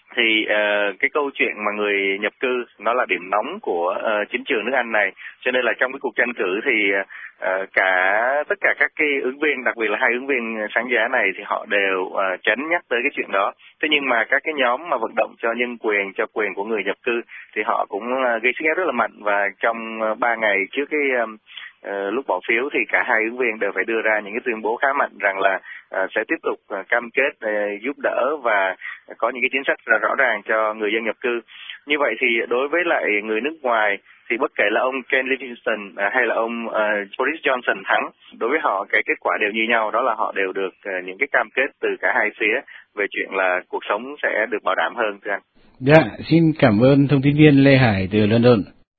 S6: thì uh, cái câu chuyện mà người nhập cư nó là điểm nóng của uh, chính trường nước Anh này, cho nên là trong cái cuộc tranh cử thì uh, cả tất cả các cái ứng viên, đặc biệt là hai ứng viên sáng giá này thì họ đều uh, tránh nhắc tới cái chuyện đó. Thế nhưng mà các cái nhóm mà vận động cho nhân quyền, cho quyền của người nhập cư thì họ cũng uh, gây sức ép rất là mạnh, và trong ba uh, ngày trước cái um, Uh, lúc bỏ phiếu thì cả hai ứng viên đều phải đưa ra những cái tuyên bố khá mạnh rằng là uh, sẽ tiếp tục uh, cam kết uh, giúp đỡ và có những cái chính sách rõ ràng cho người dân nhập cư. Như vậy thì đối với lại người nước ngoài thì bất kể là ông Ken Livingstone uh, hay là ông uh, Boris Johnson thắng, đối với họ cái kết quả đều như nhau, đó là họ đều được uh, những cái cam kết từ cả hai phía về chuyện là cuộc sống sẽ được bảo đảm hơn, thưa anh.
S5: Dạ, xin cảm ơn thông tin viên Lê Hải từ London.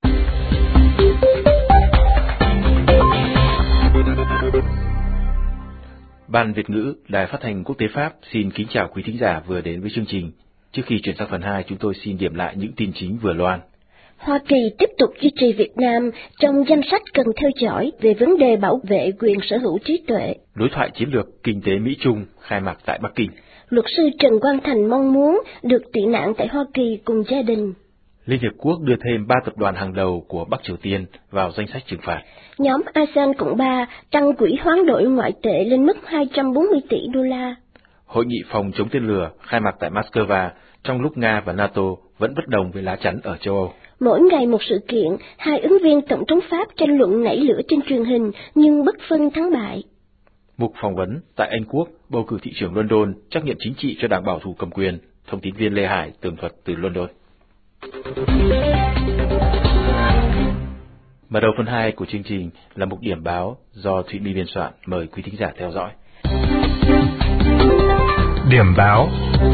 S1: Ban Việt ngữ Đài Phát thanh Quốc tế Pháp xin kính chào quý thính giả vừa đến với chương trình. Trước khi chuyển sang phần hai, chúng tôi xin điểm lại những tin chính vừa loan.
S4: Hoa Kỳ tiếp tục duy trì Việt Nam trong danh sách cần theo dõi về vấn đề bảo vệ quyền sở hữu trí tuệ.
S1: Đối thoại chiến lược kinh tế Mỹ-Trung khai mạc tại Bắc Kinh.
S4: Luật sư Trần Quang Thành mong muốn được tị nạn tại Hoa Kỳ cùng gia đình.
S1: Liên Hiệp Quốc đưa thêm ba tập đoàn hàng đầu của Bắc Triều Tiên vào danh sách trừng phạt.
S4: Nhóm a sê an Cộng ba tăng quỹ hoán đổi ngoại tệ lên mức hai trăm bốn mươi tỷ đô la.
S1: Hội nghị phòng chống tên lửa khai mạc tại Moscow trong lúc Nga và NATO vẫn bất đồng với lá chắn ở châu Âu.
S4: Mỗi ngày một sự kiện, hai ứng viên tổng thống Pháp tranh luận nảy lửa trên truyền hình nhưng bất phân thắng bại.
S1: Mục phỏng vấn tại Anh Quốc, bầu cử thị trưởng London trách nhiệm chính trị cho đảng bảo thủ cầm quyền. Thông tin viên Lê Hải tường thuật từ London. Mở đầu phần hai của chương trình là mục điểm báo do Thụy My biên soạn. Mời quý thính giả theo dõi.
S7: Điểm báo.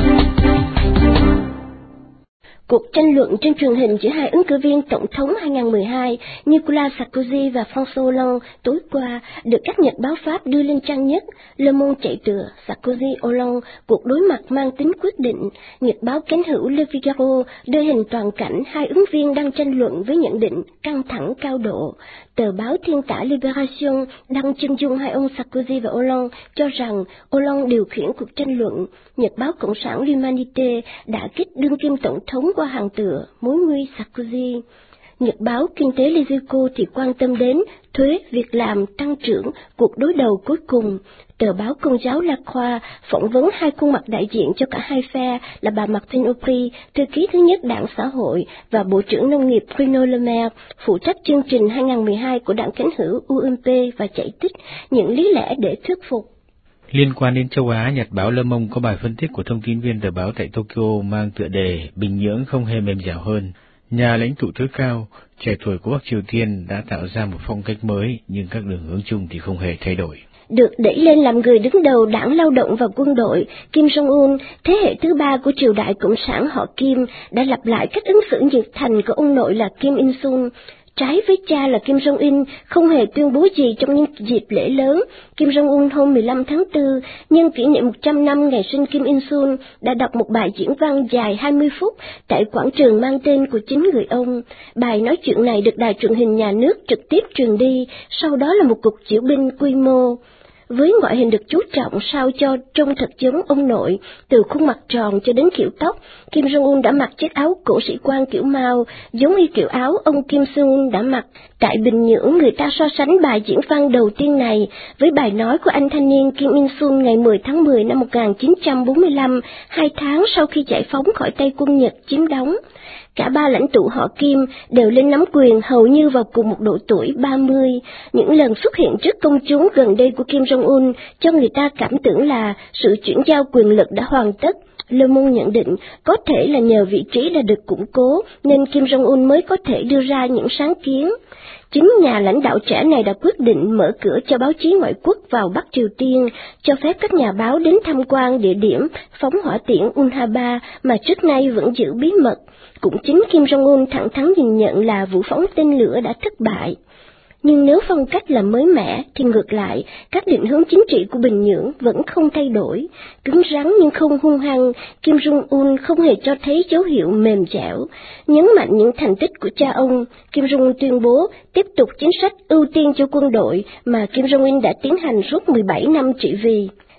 S4: Cuộc tranh luận trên truyền hình giữa hai ứng cử viên tổng thống hai không một hai Nicolas Sarkozy và François Hollande tối qua được các nhật báo Pháp đưa lên trang nhất. Le Monde chạy tựa Sarkozy-Hollande, cuộc đối mặt mang tính quyết định. Nhật báo cánh hữu Le Figaro đưa hình toàn cảnh hai ứng viên đang tranh luận với nhận định căng thẳng cao độ. Tờ báo thiên tả Libération đăng chân dung hai ông Sarkozy và Hollande cho rằng Hollande điều khiển cuộc tranh luận. Nhật báo Cộng sản L'Humanité đã kích đương kim tổng thống qua hàng tựa mối nguy Sarkozy. Nhật báo Kinh tế Les Echos thì quan tâm đến thuế, việc làm, tăng trưởng, cuộc đối đầu cuối cùng. Tờ báo Công giáo La Croix phỏng vấn hai khuôn mặt đại diện cho cả hai phe là bà Martine Aubry, thư ký thứ nhất Đảng Xã hội, và Bộ trưởng Nông nghiệp Bruno Le Maire, phụ trách chương trình hai không một hai của Đảng cánh hữu u em pê, và giải thích những lý lẽ để thuyết phục.
S5: Liên quan đến châu Á, Nhật báo Le Monde có bài phân tích của thông tin viên tờ báo tại Tokyo mang tựa đề Bình Nhưỡng không hề mềm dẻo hơn. Nhà lãnh tụ tối cao, trẻ tuổi của Bắc Triều Tiên đã tạo ra một phong cách mới, nhưng các đường hướng chung thì không hề thay đổi.
S4: Được đẩy lên làm người đứng đầu Đảng Lao động và Quân đội, Kim Jong-un, thế hệ thứ ba của triều đại Cộng sản họ Kim, đã lặp lại cách ứng xử nhiệt thành của ông nội là Kim Il-sung. Trái với cha là Kim Jong-un không hề tuyên bố gì trong những dịp lễ lớn, Kim Jong-un hôm mười lăm tháng tư, nhân kỷ niệm một trăm năm ngày sinh Kim Il-sung, đã đọc một bài diễn văn dài hai mươi phút tại quảng trường mang tên của chính người ông. Bài nói chuyện này được đài truyền hình nhà nước trực tiếp truyền đi, sau đó là một cuộc diễu binh quy mô. Với ngoại hình được chú trọng sao cho trông thật giống ông nội, từ khuôn mặt tròn cho đến kiểu tóc, Kim Jong-un đã mặc chiếc áo cổ sĩ quan kiểu Mao, giống như kiểu áo ông Kim Seung đã mặc. Tại Bình Nhưỡng, người ta so sánh bài diễn văn đầu tiên này với bài nói của anh thanh niên Kim Il-sung ngày mười tháng mười năm một nghìn chín trăm bốn mươi lăm, hai tháng sau khi giải phóng khỏi tay quân Nhật chiếm đóng. Cả ba lãnh tụ họ Kim đều lên nắm quyền hầu như vào cùng một độ tuổi ba mươi. Những lần xuất hiện trước công chúng gần đây của Kim Jong-un cho người ta cảm tưởng là sự chuyển giao quyền lực đã hoàn tất. Le Monde nhận định có thể là nhờ vị trí đã được củng cố nên Kim Jong-un mới có thể đưa ra những sáng kiến. Chính nhà lãnh đạo trẻ này đã quyết định mở cửa cho báo chí ngoại quốc vào Bắc Triều Tiên, cho phép các nhà báo đến tham quan địa điểm phóng hỏa tiễn Unhaba mà trước nay vẫn giữ bí mật. Cũng chính Kim Jong-un thẳng thắn nhìn nhận là vụ phóng tên lửa đã thất bại. Nhưng nếu phong cách là mới mẻ, thì ngược lại, các định hướng chính trị của Bình Nhưỡng vẫn không thay đổi. Cứng rắn nhưng không hung hăng, Kim Jong-un không hề cho thấy dấu hiệu mềm dẻo. Nhấn mạnh những thành tích của cha ông, Kim Jong-un tuyên bố tiếp tục chính sách ưu tiên cho quân đội mà Kim Jong-un đã tiến hành suốt mười bảy năm trị vì.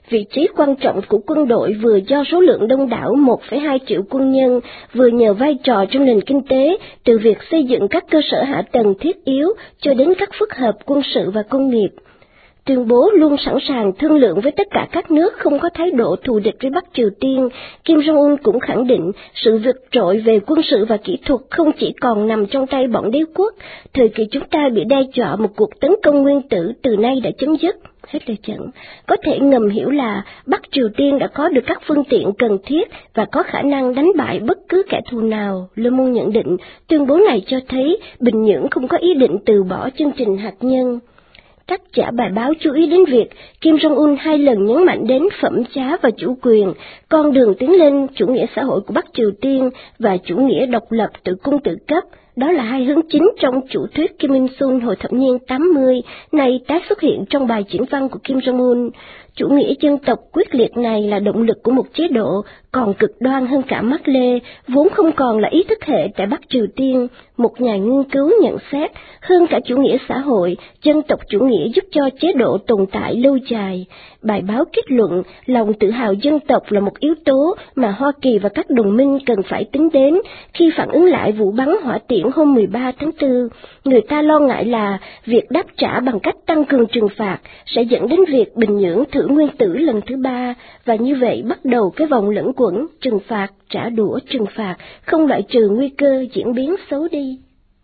S4: vị trí quan trọng của quân đội vừa do số lượng đông đảo một phẩy hai triệu quân nhân, vừa nhờ vai trò trong nền kinh tế, từ việc xây dựng các cơ sở hạ tầng thiết yếu cho đến các phức hợp quân sự và công nghiệp. Tuyên bố luôn sẵn sàng thương lượng với tất cả các nước không có thái độ thù địch với Bắc Triều Tiên, Kim Jong-un cũng khẳng định sự vượt trội về quân sự và kỹ thuật không chỉ còn nằm trong tay bọn đế quốc, thời kỳ chúng ta bị đe dọa một cuộc tấn công nguyên tử từ nay đã chấm dứt. Hết lời dẫn. Có thể ngầm hiểu là Bắc Triều Tiên đã có được các phương tiện cần thiết và có khả năng đánh bại bất cứ kẻ thù nào. Le Monde nhận định tuyên bố này cho thấy Bình Nhưỡng không có ý định từ bỏ chương trình hạt nhân. Tác giả bài báo chú ý đến việc Kim Jong-un hai lần nhấn mạnh đến phẩm giá và chủ quyền, con đường tiến lên chủ nghĩa xã hội của Bắc Triều Tiên và chủ nghĩa độc lập tự cung tự cấp. Đó là hai hướng chính trong chủ thuyết Kim Il-sung hồi thập niên tám mươi, nay tái xuất hiện trong bài diễn văn của Kim Jong-un. Chủ nghĩa dân tộc quyết liệt này là động lực của một chế độ còn cực đoan hơn cả Mác Lê, vốn không còn là ý thức hệ tại Bắc Triều Tiên. Một nhà nghiên cứu nhận xét, hơn cả chủ nghĩa xã hội, dân tộc chủ nghĩa giúp cho chế độ tồn tại lâu dài. Bài báo kết luận, lòng tự hào dân tộc là một yếu tố mà Hoa Kỳ và các đồng minh cần phải tính đến khi phản ứng lại vụ bắn hỏa tiễn hôm mười ba tháng tư. Người ta lo ngại là việc đáp trả bằng cách tăng cường trừng phạt sẽ dẫn đến việc Bình Nhưỡng thử nguyên tử lần thứ ba, và như vậy bắt đầu cái vòng lẫn quẩn trừng phạt, trả đũa trừng phạt, không loại trừ nguy cơ diễn biến xấu đi.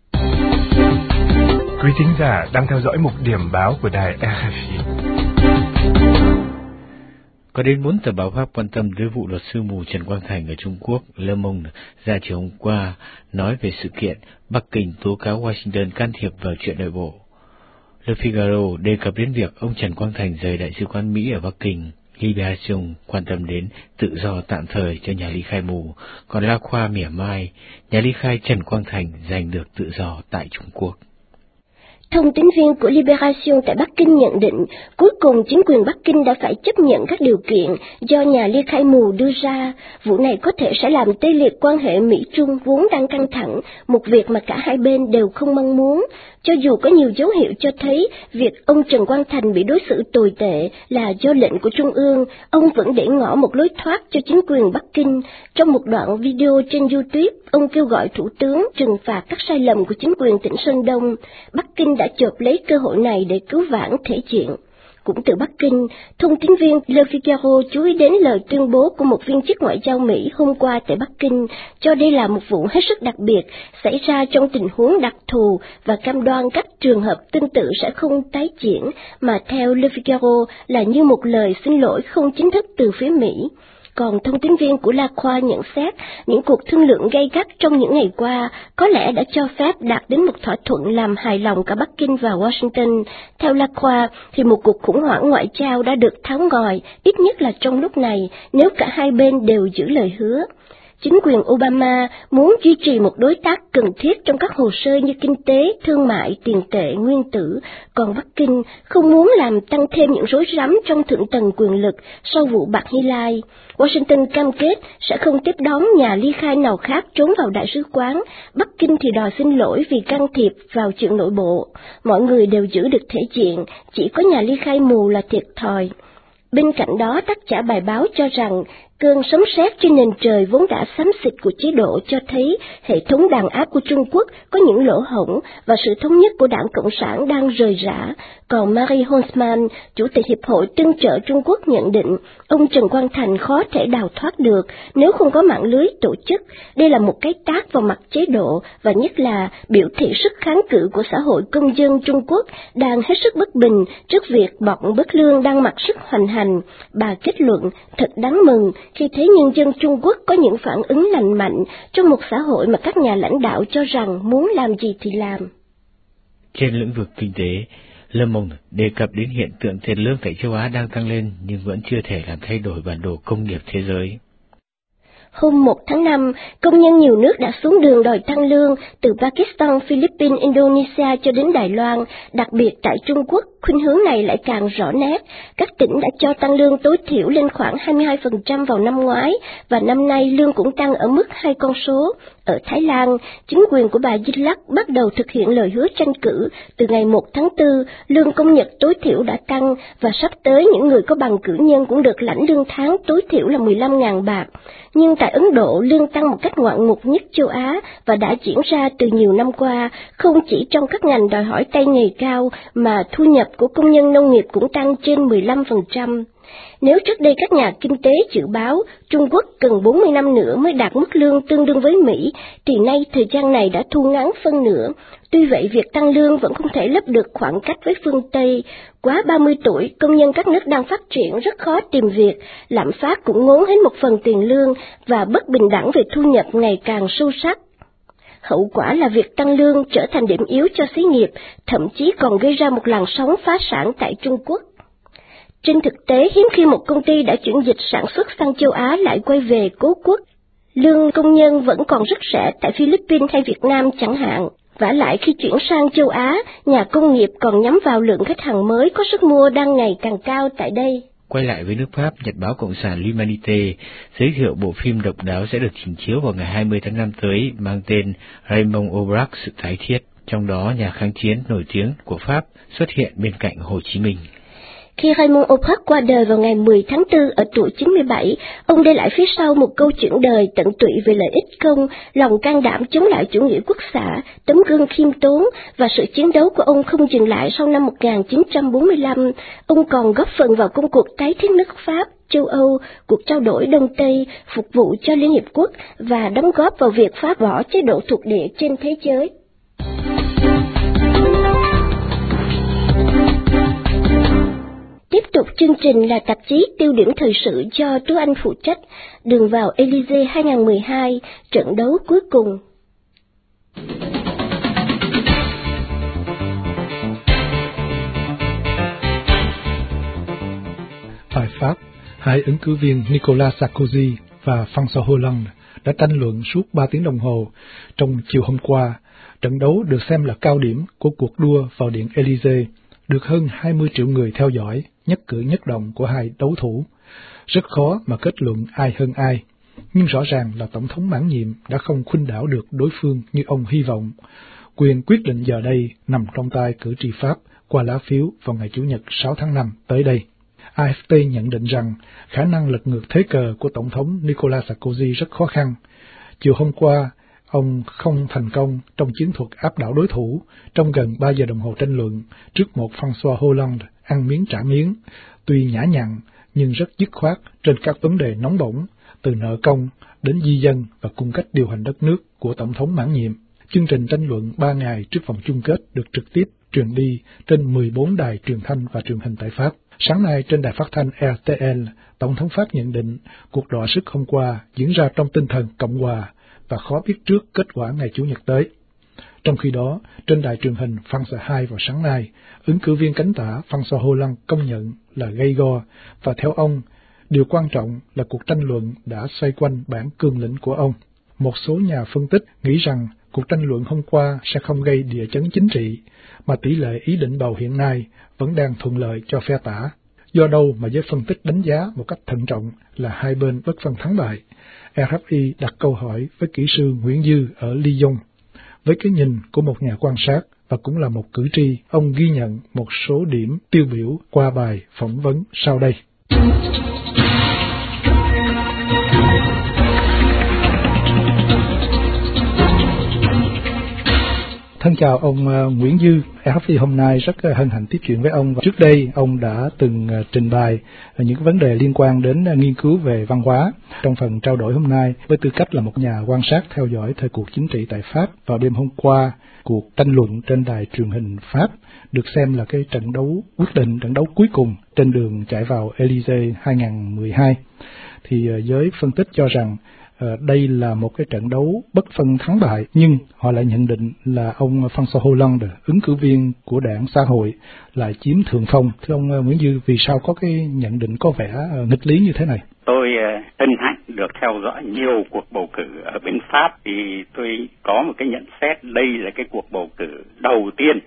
S7: Quý thính giả đang theo dõi mục điểm báo của đài rờ ép i.
S5: Có đến bốn tờ báo Pháp quan tâm tới vụ luật sư mù Trần Quang Thành ở Trung Quốc. Le Monde ra chiều hôm qua nói về sự kiện Bắc Kinh tố cáo Washington can thiệp vào chuyện nội bộ. Le Figaro đề cập đến việc ông Trần Quang Thành rời đại sứ quán Mỹ ở Bắc Kinh. Libération quan tâm đến tự do tạm thời cho nhà ly khai mù, còn La Croix mỉa mai nhà ly khai Trần Quang Thành giành được tự do tại Trung Quốc.
S4: Thông tín viên của Libération tại Bắc Kinh nhận định, cuối cùng chính quyền Bắc Kinh đã phải chấp nhận các điều kiện do nhà ly khai mù đưa ra. Vụ này có thể sẽ làm tê liệt quan hệ Mỹ-Trung vốn đang căng thẳng, một việc mà cả hai bên đều không mong muốn. Cho dù có nhiều dấu hiệu cho thấy việc ông Trần Quang Thành bị đối xử tồi tệ là do lệnh của Trung ương, ông vẫn để ngỏ một lối thoát cho chính quyền Bắc Kinh. Trong một đoạn video trên YouTube, ông kêu gọi Thủ tướng trừng phạt các sai lầm của chính quyền tỉnh Sơn Đông. Bắc Kinh đã chộp lấy cơ hội này để cứu vãn thể diện. Cũng từ Bắc Kinh, thông tín viên Le Figaro chú ý đến lời tuyên bố của một viên chức ngoại giao Mỹ hôm qua tại Bắc Kinh, cho đây là một vụ hết sức đặc biệt, xảy ra trong tình huống đặc thù và cam đoan các trường hợp tương tự sẽ không tái diễn, mà theo Le Figaro là như một lời xin lỗi không chính thức từ phía Mỹ. Còn thông tín viên của La Croix nhận xét, những cuộc thương lượng gay gắt trong những ngày qua có lẽ đã cho phép đạt đến một thỏa thuận làm hài lòng cả Bắc Kinh và Washington. Theo La Croix, thì một cuộc khủng hoảng ngoại giao đã được tháo ngòi, ít nhất là trong lúc này, nếu cả hai bên đều giữ lời hứa. Chính quyền Obama muốn duy trì một đối tác cần thiết trong các hồ sơ như kinh tế, thương mại, tiền tệ, nguyên tử, còn Bắc Kinh không muốn làm tăng thêm những rối rắm trong thượng tầng quyền lực sau vụ Bạc Hy Lai. Washington cam kết sẽ không tiếp đón nhà ly khai nào khác trốn vào đại sứ quán, Bắc Kinh thì đòi xin lỗi vì can thiệp vào chuyện nội bộ. Mọi người đều giữ được thể diện, chỉ có nhà ly khai mù là thiệt thòi. Bên cạnh đó, tác giả bài báo cho rằng cơn sấm sét trên nền trời vốn đã xám xịt của chế độ cho thấy hệ thống đàn áp của Trung Quốc có những lỗ hổng và sự thống nhất của Đảng Cộng sản đang rời rã. Còn Marie Holtzman, Chủ tịch Hiệp hội Tương trợ Trung Quốc nhận định ông Trần Quang Thành khó thể đào thoát được nếu không có mạng lưới tổ chức. Đây là một cái tát vào mặt chế độ và nhất là biểu thị sức kháng cự của xã hội công dân Trung Quốc đang hết sức bất bình trước việc bọn bất lương đang mặc sức hoành hành. Bà kết luận thật đáng mừng khi thấy nhân dân Trung Quốc có những phản ứng lành mạnh trong một xã hội mà các nhà lãnh đạo cho rằng muốn làm gì thì làm.
S5: Trên lĩnh vực kinh tế, Le Monde đề cập đến hiện tượng tiền lương tại châu Á đang tăng lên nhưng vẫn chưa thể làm thay đổi bản đồ công nghiệp thế giới.
S4: Hôm một tháng năm, công nhân nhiều nước đã xuống đường đòi tăng lương, từ Pakistan, Philippines, Indonesia cho đến Đài Loan. Đặc biệt tại Trung Quốc, khuynh hướng này lại càng rõ nét. Các tỉnh đã cho tăng lương tối thiểu lên khoảng hai mươi hai phần trăm vào năm ngoái, và năm nay lương cũng tăng ở mức hai con số. Ở Thái Lan, chính quyền của bà Yingluck bắt đầu thực hiện lời hứa tranh cử. Từ ngày một tháng tư, lương công nhật tối thiểu đã tăng, và sắp tới những người có bằng cử nhân cũng được lãnh lương tháng tối thiểu là mười lăm nghìn bạc. Nhưng tại Ấn Độ, lương tăng một cách ngoạn mục nhất châu Á và đã diễn ra từ nhiều năm qua, không chỉ trong các ngành đòi hỏi tay nghề cao, mà thu nhập của công nhân nông nghiệp cũng tăng trên mười lăm phần trăm. Nếu trước đây các nhà kinh tế dự báo Trung Quốc cần bốn mươi năm nữa mới đạt mức lương tương đương với Mỹ, thì nay thời gian này đã thu ngắn phân nửa. Tuy vậy, việc tăng lương vẫn không thể lấp được khoảng cách với phương Tây. Quá ba mươi tuổi, công nhân các nước đang phát triển rất khó tìm việc, lạm phát cũng ngốn hết một phần tiền lương, và bất bình đẳng về thu nhập ngày càng sâu sắc. Hậu quả là việc tăng lương trở thành điểm yếu cho xí nghiệp, thậm chí còn gây ra một làn sóng phá sản tại Trung Quốc. Trên thực tế, hiếm khi một công ty đã chuyển dịch sản xuất sang châu Á lại quay về cố quốc. Lương công nhân vẫn còn rất rẻ tại Philippines hay Việt Nam chẳng hạn. Vả lại khi chuyển sang châu Á, nhà công nghiệp còn nhắm vào lượng khách hàng mới có sức mua đang ngày càng cao tại đây.
S5: Quay lại với nước Pháp, Nhật báo Cộng sản L'Humanité giới thiệu bộ phim độc đáo sẽ được trình chiếu vào ngày hai mươi tháng năm tới mang tên Raymond Aubrac sự tái thiết. Trong đó, nhà kháng chiến nổi tiếng của Pháp xuất hiện bên cạnh Hồ Chí Minh.
S4: Khi Raymond Aubrac qua đời vào ngày mười tháng tư ở tuổi chín mươi bảy, ông để lại phía sau một câu chuyện đời tận tụy về lợi ích công, lòng can đảm chống lại chủ nghĩa quốc xã, tấm gương khiêm tốn, và sự chiến đấu của ông không dừng lại sau năm một nghìn chín trăm bốn mươi lăm. Ông còn góp phần vào công cuộc tái thiết nước Pháp, châu Âu, cuộc trao đổi Đông Tây, phục vụ cho Liên Hiệp Quốc và đóng góp vào việc phá bỏ chế độ thuộc địa trên thế giới. Tiếp tục chương trình là tạp chí tiêu điểm thời sự do Tú Anh phụ trách, đường vào Élysée hai không một hai, trận đấu cuối cùng.
S8: Tại Pháp, hai ứng cử viên Nicolas Sarkozy và François Hollande đã tranh luận suốt ba tiếng đồng hồ trong chiều hôm qua. Trận đấu được xem là cao điểm của cuộc đua vào Điện Élysée, được hơn hai mươi triệu người theo dõi, nhất cử nhất động của hai đấu thủ. Rất khó mà kết luận ai hơn ai, nhưng rõ ràng là Tổng thống mãn nhiệm đã không khuynh đảo được đối phương như ông hy vọng. Quyền quyết định giờ đây nằm trong tay cử tri Pháp qua lá phiếu vào ngày Chủ nhật sáu tháng năm tới đây. a ép pê nhận định rằng khả năng lật ngược thế cờ của Tổng thống Nicolas Sarkozy rất khó khăn. Chiều hôm qua, ông không thành công trong chiến thuật áp đảo đối thủ trong gần ba giờ đồng hồ tranh luận trước một François Hollande ăn miếng trả miếng, tuy nhã nhặn nhưng rất dứt khoát trên các vấn đề nóng bỏng, từ nợ công đến di dân và cung cách điều hành đất nước của Tổng thống mãn nhiệm. Chương trình tranh luận ba ngày trước vòng chung kết được trực tiếp truyền đi trên mười bốn đài truyền thanh và truyền hình tại Pháp. Sáng nay trên đài phát thanh rờ tê lờ, Tổng thống Pháp nhận định cuộc đọ sức hôm qua diễn ra trong tinh thần cộng hòa và khó biết trước kết quả ngày Chủ nhật tới. Trong khi đó, trên đài truyền hình France hai vào sáng nay, ứng cử viên cánh tả François Hollande công nhận là gay go, và theo ông, điều quan trọng là cuộc tranh luận đã xoay quanh bản cương lĩnh của ông. Một số nhà phân tích nghĩ rằng cuộc tranh luận hôm qua sẽ không gây địa chấn chính trị, mà tỷ lệ ý định bầu hiện nay vẫn đang thuận lợi cho phe tả. Do đâu mà giới phân tích đánh giá một cách thận trọng là hai bên bất phân thắng bại. rờ ép i đặt câu hỏi với kỹ sư Nguyễn Dư ở Lyon. Với cái nhìn của một nhà quan sát và cũng là một cử tri, ông ghi nhận một số điểm tiêu biểu qua bài phỏng vấn sau đây. Thân chào ông uh, Nguyễn Dư, rờ ép i hôm nay rất uh, hân hạnh tiếp chuyện với ông. Và trước đây ông đã từng uh, trình bày uh, những vấn đề liên quan đến uh, nghiên cứu về văn hóa. Trong phần trao đổi hôm nay, với tư cách là một nhà quan sát theo dõi thời cuộc chính trị tại Pháp, vào đêm hôm qua, cuộc tranh luận trên đài truyền hình Pháp được xem là cái trận đấu quyết định, trận đấu cuối cùng trên đường chạy vào Élysée hai không một hai. Thì uh, giới phân tích cho rằng Uh, đây là một cái trận đấu bất phân thắng bại, nhưng họ lại nhận định là ông François Hollande, ứng cử viên của đảng xã hội, lại chiếm thượng phong. Thưa ông uh, Nguyễn Dư, vì sao có cái nhận định có vẻ uh, nghịch lý như thế này?
S9: Tôi uh, hân hạnh được theo dõi nhiều cuộc bầu cử ở bên Pháp, thì tôi có một cái nhận xét đây là cái cuộc bầu cử đầu tiên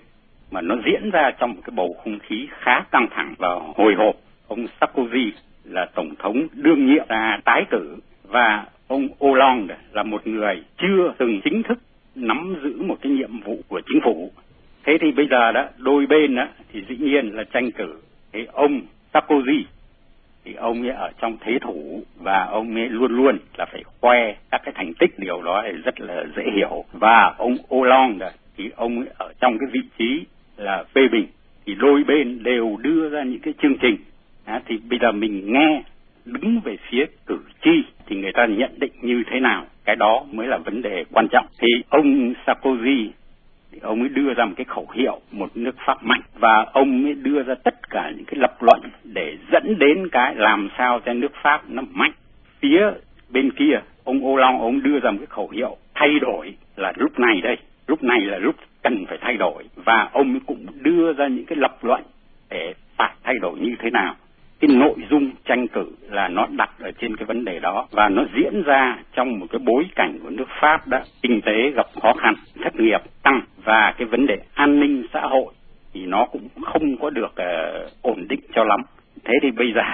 S9: mà nó diễn ra trong một cái bầu không khí khá căng thẳng và hồi hộp. Ông Sarkozy là tổng thống đương nhiệm ra tái cử và ông Hollande là một người chưa từng chính thức nắm giữ một cái nhiệm vụ của chính phủ. Thế thì bây giờ đó, đôi bên đó thì dĩ nhiên là tranh cử. Thế ông Sarkozy thì ông ấy ở trong thế thủ và ông ấy luôn luôn là phải khoe các cái thành tích, điều đó thì rất là dễ hiểu. Và ông Hollande thì ông ấy ở trong cái vị trí là phê bình, thì đôi bên đều đưa ra những cái chương trình. À, thì bây giờ mình nghe đứng về phía cử tri thì người ta nhận định như thế nào, cái đó mới là vấn đề quan trọng. Thì ông Sarkozy thì ông ấy đưa ra một cái khẩu hiệu một nước Pháp mạnh, và ông ấy đưa ra tất cả những cái lập luận để dẫn đến cái làm sao cho nước Pháp nó mạnh. Phía bên kia ông Hollande ông đưa ra một cái khẩu hiệu thay đổi là lúc này đây, lúc này là lúc cần phải thay đổi, và ông ấy cũng đưa ra những cái lập luận để phải thay đổi như thế nào. Cái nội dung tranh cử là nó đặt ở trên cái vấn đề đó, và nó diễn ra trong một cái bối cảnh của nước Pháp đó, kinh tế gặp khó khăn, thất nghiệp tăng, và cái vấn đề an ninh xã hội thì nó cũng không có được uh, ổn định cho lắm. Thế thì bây giờ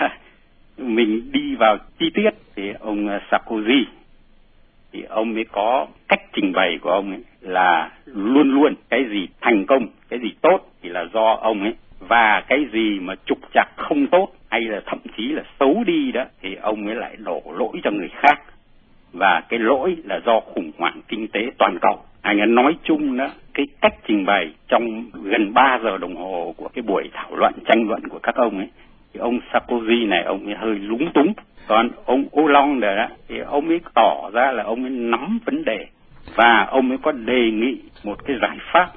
S9: mình đi vào chi tiết thì ông Sarkozy thì ông mới có cách trình bày của ông ấy là luôn luôn cái gì thành công, cái gì tốt thì là do ông ấy, và cái gì mà trục trặc không tốt hay là thậm chí là xấu đi đó thì ông ấy lại đổ lỗi cho người khác, và cái lỗi là do khủng hoảng kinh tế toàn cầu. Anh ấy nói chung đó, cái cách trình bày trong gần ba giờ đồng hồ của cái buổi thảo luận tranh luận của các ông ấy thì ông Sarkozy này ông ấy hơi lúng túng, còn ông Hollande đó thì ông ấy tỏ ra là ông ấy nắm vấn đề, và ông ấy có đề nghị một cái giải pháp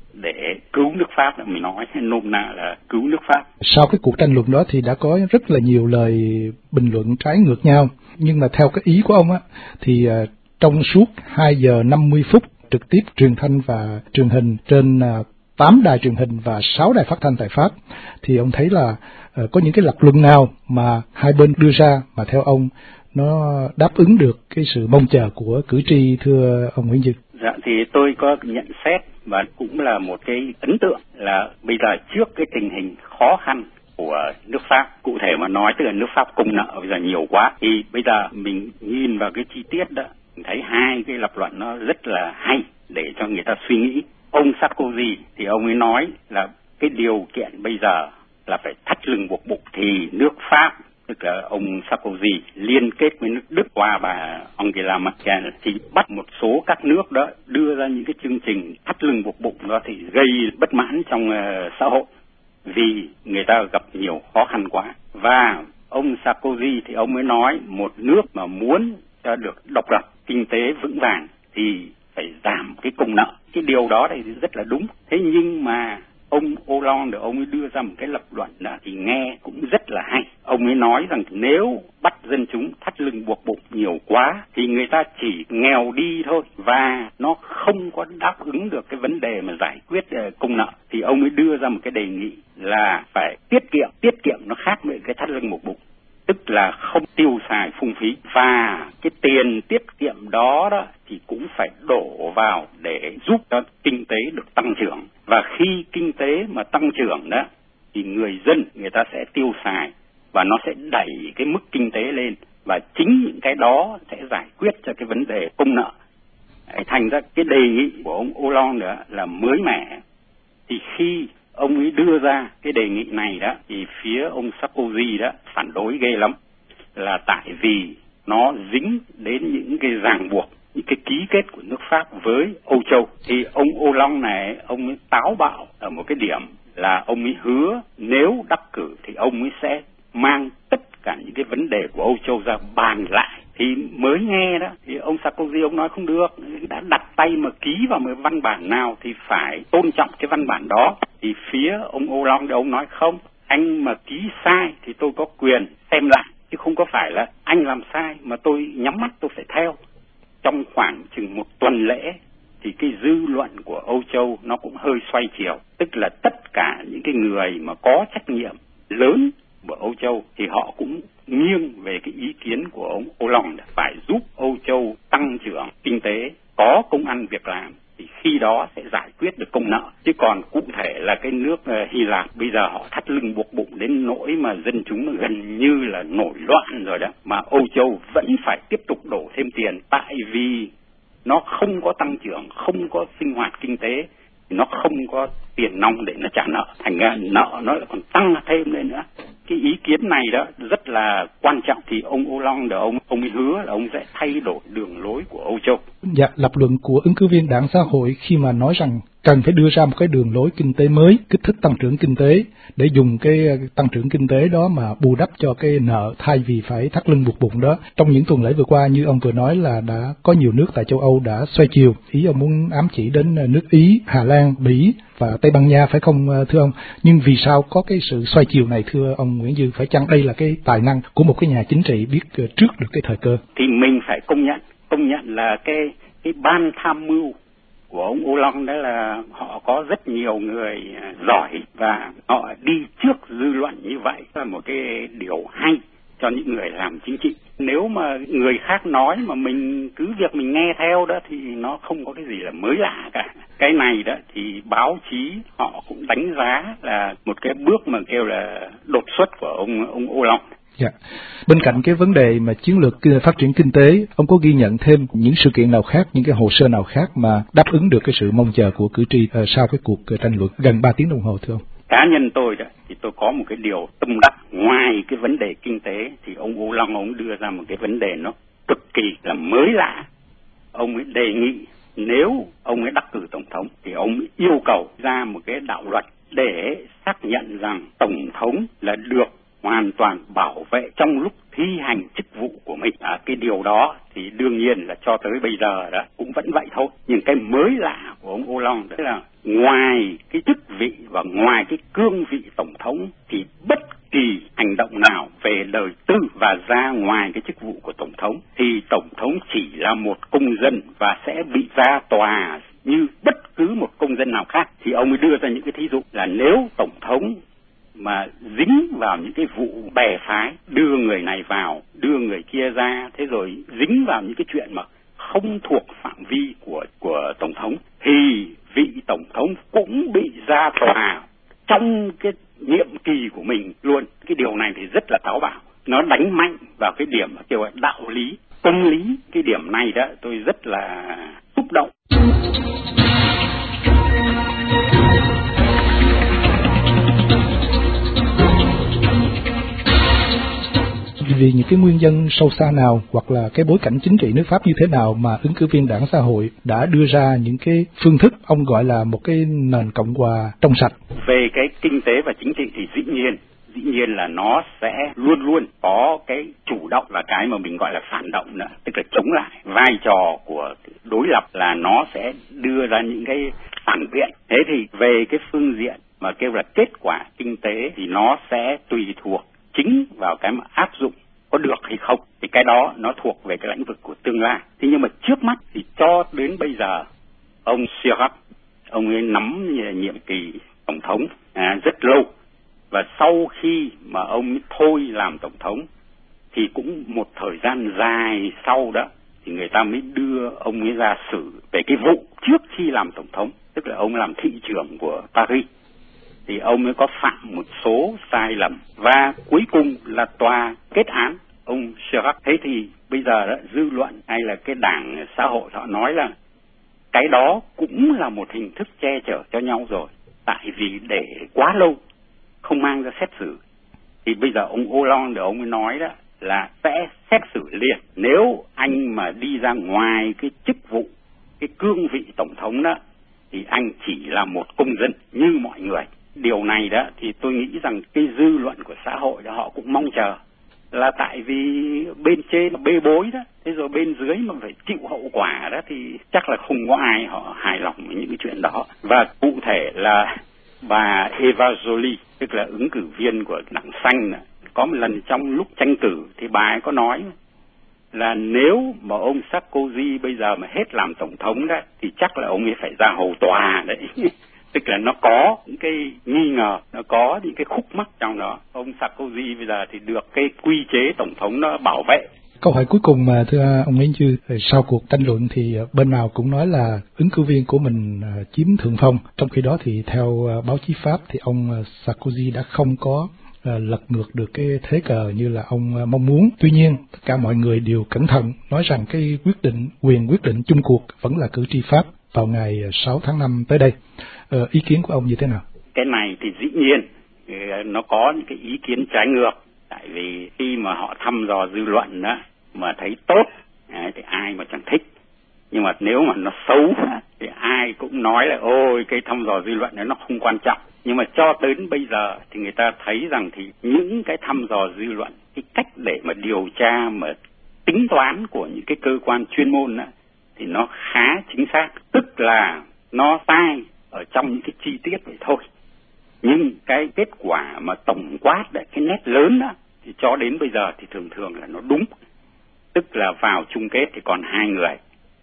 S9: để cứu nước Pháp, mình nói nôm na là cứu nước Pháp.
S8: Sau cái cuộc tranh luận đó thì đã có rất là nhiều lời bình luận trái ngược nhau, nhưng mà theo cái ý của ông á thì uh, trong suốt hai giờ năm mươi phút trực tiếp truyền thanh và truyền hình trên uh, tám đài truyền hình và sáu đài phát thanh tại Pháp, thì ông thấy là uh, có những cái lập luận nào mà hai bên đưa ra mà theo ông nó đáp ứng được cái sự mong chờ của cử tri, thưa ông Nguyễn Dực?
S9: Dạ, thì tôi có nhận xét và cũng là một cái ấn tượng là bây giờ trước cái tình hình khó khăn của nước Pháp, cụ thể mà nói tức là nước Pháp công nợ bây giờ nhiều quá, thì bây giờ mình nhìn vào cái chi tiết đó, mình thấy hai cái lập luận nó rất là hay để cho người ta suy nghĩ. Ông Sarkozy thì ông ấy nói là cái điều kiện bây giờ là phải thắt lưng buộc bụng, thì nước Pháp tức là ông Sarkozy liên kết với nước Đức qua bà Angela Merkel thì bắt một số các nước đó đưa ra những cái chương trình thắt lưng buộc bụng đó, thì gây bất mãn trong uh, xã hội vì người ta gặp nhiều khó khăn quá. Và ông Sarkozy thì ông mới nói một nước mà muốn cho được độc lập, kinh tế vững vàng thì phải giảm cái công nợ. Cái điều đó thì rất là đúng. Thế nhưng mà ông Hollande ông ấy đưa ra một cái lập luận đó thì nghe cũng rất là hay. Ông ấy nói rằng nếu bắt dân chúng thắt lưng buộc bụng nhiều quá thì người ta chỉ nghèo đi thôi, và nó không có đáp ứng được cái vấn đề mà giải quyết công nợ. Thì ông ấy đưa ra một cái đề nghị là phải tiết kiệm. Tiết kiệm nó khác với cái thắt lưng buộc bụng, tức là không tiêu xài phung phí, và cái tiền tiết kiệm đó đó thì cũng phải đổ vào để giúp cho kinh tế được tăng trưởng. Và khi kinh tế mà tăng trưởng đó thì người dân người ta sẽ tiêu xài và nó sẽ đẩy cái mức kinh tế lên, và chính những cái đó sẽ giải quyết cho cái vấn đề công nợ. Thành ra cái đề nghị của ông Hollande nữa là mới mẻ. Thì khi ông ấy đưa ra cái đề nghị này đó thì phía ông Sarkozy đó phản đối ghê lắm, là tại vì nó dính đến những cái ràng buộc, những cái ký kết của nước Pháp với Âu Châu. Thì ông Hollande này ông ấy táo bạo ở một cái điểm là ông ấy hứa nếu đắc cử thì ông ấy sẽ mang tất cả những cái vấn đề của Âu Châu ra bàn lại. Thì mới nghe đó thì ông Sarkozy ông nói không được, đã đặt tay mà ký vào một văn bản nào thì phải tôn trọng cái văn bản đó. Thì phía ông Hollande ông nói không, anh mà ký sai thì tôi có quyền xem lại, chứ không có phải là anh làm sai mà tôi nhắm mắt tôi phải theo. Trong khoảng chừng một tuần lễ thì cái dư luận của Âu Châu nó cũng hơi xoay chiều, tức là tất cả những cái người mà có trách nhiệm lớn của Âu Châu thì họ cũng nghiêng về cái ý kiến của ông Hollande phải giúp Âu Châu tăng trưởng kinh tế, có công ăn việc làm, thì khi đó sẽ giải quyết được công nợ. Chứ còn cụ thể là cái nước uh, Hy Lạp bây giờ họ thắt lưng buộc bụng đến nỗi mà dân chúng gần như là nổi loạn rồi đó, mà Âu Châu vẫn phải tiếp tục đổ thêm tiền tại vì nó không có tăng trưởng, không có sinh hoạt kinh tế, nó không có tiền nong để nó trả nợ, thành ra nợ nó lại còn tăng thêm lên nữa. Cái ý kiến này đó rất là quan trọng, thì ông Hollande ông ông ấy hứa là ông sẽ thay đổi đường lối của Âu Châu.
S8: Dạ, lập luận của ứng cử viên Đảng Xã hội khi mà nói rằng cần phải đưa ra một cái đường lối kinh tế mới, kích thích tăng trưởng kinh tế để dùng cái tăng trưởng kinh tế đó mà bù đắp cho cái nợ thay vì phải thắt lưng buộc bụng đó. Trong những tuần lễ vừa qua như ông vừa nói là đã có nhiều nước tại châu Âu đã xoay chiều, ý ông muốn ám chỉ đến nước Ý, Hà Lan, Bỉ và Tây Ban Nha phải không thưa ông? Nhưng vì sao có cái sự xoay chiều này thưa ông Nguyễn Dư? Phải chăng đây là cái tài năng của một cái nhà chính trị biết trước được cái thời cơ?
S9: Thì mình phải công nhận, công nhận là cái cái ban tham mưu của ông Hollande đó là họ có rất nhiều người giỏi và họ đi trước dư luận như vậy là một cái điều hay cho những người làm chính trị. Nếu mà người khác nói mà mình cứ việc mình nghe theo đó thì nó không có cái gì là mới lạ cả. Cái này đó thì báo chí họ cũng đánh giá là một cái bước mà kêu là đột xuất của ông ông Hollande.
S8: Dạ. Bên cạnh cái vấn đề mà chiến lược phát triển kinh tế, ông có ghi nhận thêm những sự kiện nào khác, những cái hồ sơ nào khác mà đáp ứng được cái sự mong chờ của cử tri uh, sau cái cuộc tranh luận gần ba tiếng đồng hồ thưa ông?
S9: Cá nhân tôi đó thì tôi có một cái điều tâm đắc, ngoài cái vấn đề kinh tế thì ông Hollande ông đưa ra một cái vấn đề nó cực kỳ là mới lạ. Ông ấy đề nghị nếu ông ấy đắc cử tổng thống thì ông ấy yêu cầu ra một cái đạo luật để xác nhận rằng tổng thống là được hoàn toàn bảo vệ trong lúc thi hành chức vụ của mình. À, cái điều đó thì đương nhiên là cho tới bây giờ đó cũng vẫn vậy thôi. Nhưng cái mới lạ của ông Hollande đó là ngoài cái chức vị và ngoài cái cương vị tổng thống thì bất kỳ hành động nào về đời tư và ra ngoài cái chức vụ của tổng thống thì tổng thống chỉ là một công dân và sẽ bị ra tòa như bất cứ một công dân nào khác. Thì ông ấy đưa ra những cái thí dụ là nếu tổng thống mà dính vào những cái vụ bè phái, đưa người này vào, đưa người kia ra, thế rồi dính vào những cái chuyện mà không thuộc phạm vi của của tổng thống thì vị tổng thống cũng bị ra tòa trong cái nhiệm kỳ của mình luôn. Cái điều này thì rất là táo bạo, nó đánh mạnh vào cái điểm kêu là đạo lý, công lý. Cái điểm này đó tôi rất là xúc động.
S8: Vì những cái nguyên nhân sâu xa nào hoặc là cái bối cảnh chính trị nước Pháp như thế nào mà ứng cử viên Đảng Xã hội đã đưa ra những cái phương thức ông gọi là một cái nền cộng hòa trong sạch?
S9: Về cái kinh tế và chính trị thì dĩ nhiên dĩ nhiên là nó sẽ luôn luôn có cái chủ động và cái mà mình gọi là phản động nữa, tức là chống lại. Vai trò của đối lập là nó sẽ đưa ra những cái phản biện. Thế thì về cái phương diện mà kêu là kết quả kinh tế thì nó sẽ tùy thuộc chính vào cái mà áp dụng có được hay không, thì cái đó nó thuộc về cái lĩnh vực của tương lai. Thế nhưng mà trước mắt thì cho đến bây giờ ông Chirac, ông ấy nắm nhiệm kỳ tổng thống à, rất lâu, và sau khi mà ông ấy thôi làm tổng thống thì cũng một thời gian dài sau đó thì người ta mới đưa ông ấy ra xử về cái vụ trước khi làm tổng thống, tức là ông làm thị trưởng của Paris. Thì ông ấy có phạm một số sai lầm và cuối cùng là tòa kết án ông Chirac. Thế thì bây giờ đó, dư luận hay là cái đảng xã hội họ nói là cái đó cũng là một hình thức che chở cho nhau rồi, tại vì để quá lâu không mang ra xét xử thì bây giờ ông Hollande ông ấy nói đó là sẽ xét xử liền. Nếu anh mà đi ra ngoài cái chức vụ, cái cương vị tổng thống đó thì anh chỉ là một công dân như mọi người. Điều này đó thì tôi nghĩ rằng cái dư luận của xã hội đó họ cũng mong chờ, là tại vì bên trên bê bối đó, thế rồi bên dưới mà phải chịu hậu quả đó thì chắc là không có ai họ hài lòng với những cái chuyện đó. Và cụ thể là bà Eva Joly, tức là ứng cử viên của Đảng Xanh, có một lần trong lúc tranh cử thì bà ấy có nói là nếu mà ông Sarkozy bây giờ mà hết làm tổng thống đó thì chắc là ông ấy phải ra hầu tòa đấy. Tức là nó có những cái nghi ngờ, nó có những cái khúc mắc trong đó. Ông Sarkozy bây giờ thì được cái quy chế tổng thống nó bảo vệ,
S8: Câu hỏi cuối cùng mà thưa ông Nguyễn Như, sau cuộc tranh luận thì bên nào cũng nói là ứng cử viên của mình chiếm thượng phong, trong khi đó thì theo báo chí Pháp thì ông Sarkozy đã không có lật ngược được cái thế cờ như là ông mong muốn. Tuy nhiên, tất cả mọi người đều cẩn thận nói rằng cái quyết định, quyền quyết định chung cuộc vẫn là cử tri Pháp vào ngày sáu tháng năm tới đây. Ờ, ý kiến của ông như thế nào?
S9: Cái này thì dĩ nhiên nó có những cái ý kiến trái ngược, tại vì khi mà họ thăm dò dư luận đó mà thấy tốt thì ai mà chẳng thích, nhưng mà nếu mà nó xấu thì ai cũng nói là ôi cái thăm dò dư luận này nó không quan trọng. Nhưng mà cho đến bây giờ thì người ta thấy rằng thì những cái thăm dò dư luận, cái cách để mà điều tra mà tính toán của những cái cơ quan chuyên môn đó, thì nó khá chính xác, tức là nó sai ở trong những cái chi tiết vậy thôi. Nhưng cái kết quả mà tổng quát đấy, cái nét lớn đó, thì cho đến bây giờ thì thường thường là nó đúng. Tức là vào chung kết thì còn hai người.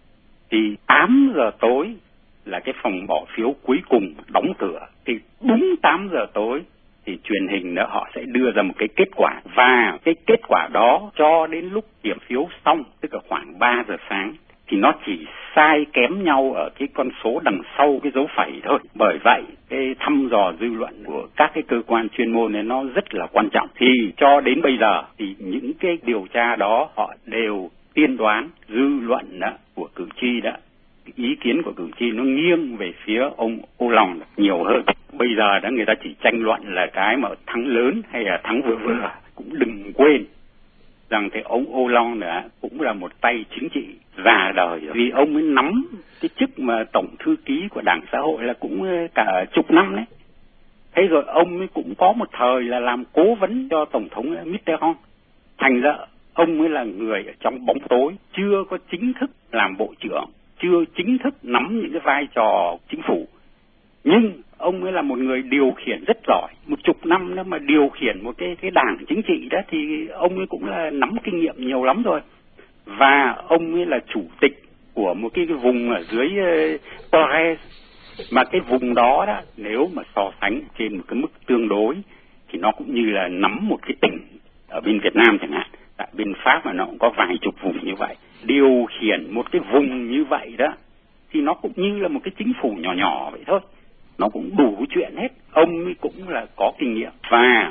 S9: Thì tám giờ tối là cái phòng bỏ phiếu cuối cùng đóng cửa. Thì đúng tám giờ tối thì truyền hình đó họ sẽ đưa ra một cái kết quả. Và cái kết quả đó cho đến lúc kiểm phiếu xong, tức là khoảng ba giờ sáng, thì nó chỉ sai kém nhau ở cái con số đằng sau cái dấu phẩy thôi. Bởi vậy, cái thăm dò dư luận của các cái cơ quan chuyên môn này nó rất là quan trọng. Thì cho đến bây giờ thì những cái điều tra đó họ đều tiên đoán dư luận đó của cử tri đó, ý kiến của cử tri nó nghiêng về phía ông Hollande nhiều hơn. Bây giờ đó người ta chỉ tranh luận là cái mà thắng lớn hay là thắng vừa vừa. Cũng đừng quên rằng thì ông Hollande đó cũng là một tay chính trị già đời rồi. Vì ông ấy nắm cái chức mà tổng thư ký của Đảng Xã hội là cũng cả chục năm đấy. Thế rồi ông ấy cũng có một thời là làm cố vấn cho Tổng thống Mitterrand. Thành ra ông ấy là người ở trong bóng tối, chưa có chính thức làm bộ trưởng, chưa chính thức nắm những cái vai trò chính phủ. Nhưng ông ấy là một người điều khiển rất giỏi. Một chục năm nữa mà điều khiển một cái, cái đảng chính trị đó thì ông ấy cũng là nắm kinh nghiệm nhiều lắm rồi. Và ông ấy là chủ tịch của một cái, cái vùng ở dưới uh, Torres. Mà cái vùng đó đó, nếu mà so sánh trên một cái mức tương đối thì nó cũng như là nắm một cái tỉnh ở bên Việt Nam chẳng hạn. Tại bên Pháp mà nó cũng có vài chục vùng như vậy. Điều khiển một cái vùng như vậy đó thì nó cũng như là một cái chính phủ nhỏ nhỏ vậy thôi. Nó cũng đủ chuyện hết. Ông ấy cũng là có kinh nghiệm và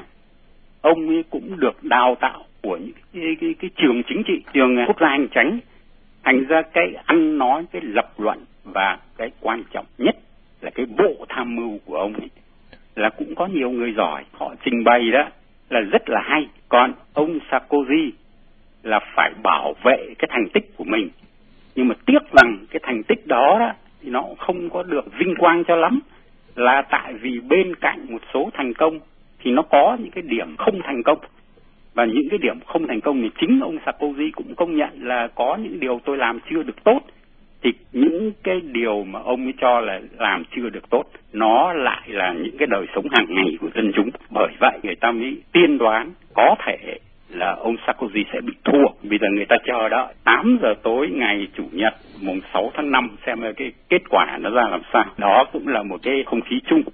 S9: ông ấy cũng được đào tạo của những cái, cái, cái trường chính trị, trường quốc gia hành chánh. Thành ra cái ăn nói, cái lập luận và cái quan trọng nhất là cái bộ tham mưu của ông ấy là cũng có nhiều người giỏi. Họ trình bày đó là rất là hay. Còn ông Sarkozy là phải bảo vệ cái thành tích của mình. Nhưng mà tiếc rằng cái thành tích đó, đó thì nó không có được vinh quang cho lắm. Là tại vì bên cạnh một số thành công thì nó có những cái điểm không thành công. Và những cái điểm không thành công thì chính ông Sarkozy cũng công nhận là có những điều tôi làm chưa được tốt. Thì những cái điều mà ông ấy cho là làm chưa được tốt, nó lại là những cái đời sống hàng ngày của dân chúng. Bởi vậy người ta mới tiên đoán có thể là ông Sarkozy sẽ bị thua. Bây giờ người ta chờ đợi tám giờ tối ngày Chủ nhật mùng sáu tháng năm xem cái kết quả nó ra làm sao. Đó cũng là một cái không khí chung.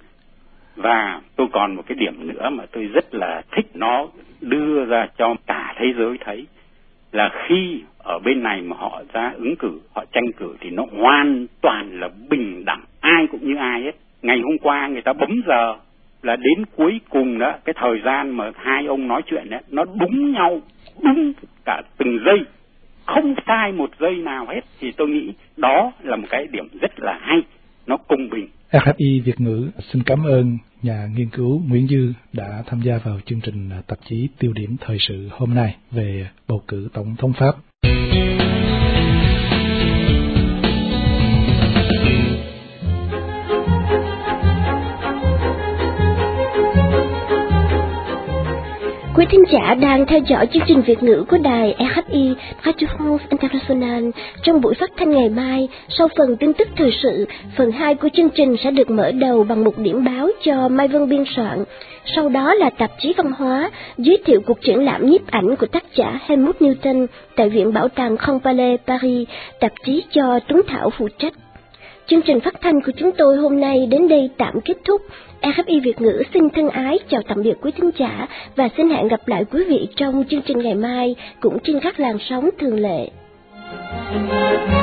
S9: Và tôi còn một cái điểm nữa mà tôi rất là thích, nó đưa ra cho cả thế giới thấy là khi ở bên này mà họ ra ứng cử, họ tranh cử thì nó hoàn toàn là bình đẳng, ai cũng như ai hết. Ngày hôm qua người ta bấm giờ là đến cuối cùng đó, cái thời gian mà hai ông nói chuyện đó, nó đúng nhau, đúng cả từng giây, không sai một giây nào hết. Thì tôi nghĩ đó là một cái điểm rất là hay, nó công bình.
S8: rờ ép i Việt ngữ xin cảm ơn nhà nghiên cứu Nguyễn Dư đã tham gia vào chương trình tạp chí Tiêu điểm thời sự hôm nay về bầu cử tổng thống Pháp.
S4: Quý thính giả đang theo dõi chương trình Việt ngữ của đài rờ ép i Radio France International. Trong buổi phát thanh ngày mai, sau phần tin tức thời sự, phần hai của chương trình sẽ được mở đầu bằng một điểm báo do Mai Vân biên soạn. Sau đó là tạp chí văn hóa, giới thiệu cuộc triển lãm nhiếp ảnh của tác giả Helmut Newton tại Viện Bảo tàng Grand Palais Paris, tạp chí do Tuấn Thảo phụ trách. Chương trình phát thanh của chúng tôi hôm nay đến đây tạm kết thúc. rờ ép i Việt ngữ xin thân ái chào tạm biệt quý thính giả và xin hẹn gặp lại quý vị trong chương trình ngày mai cũng trên các làn sóng thường lệ.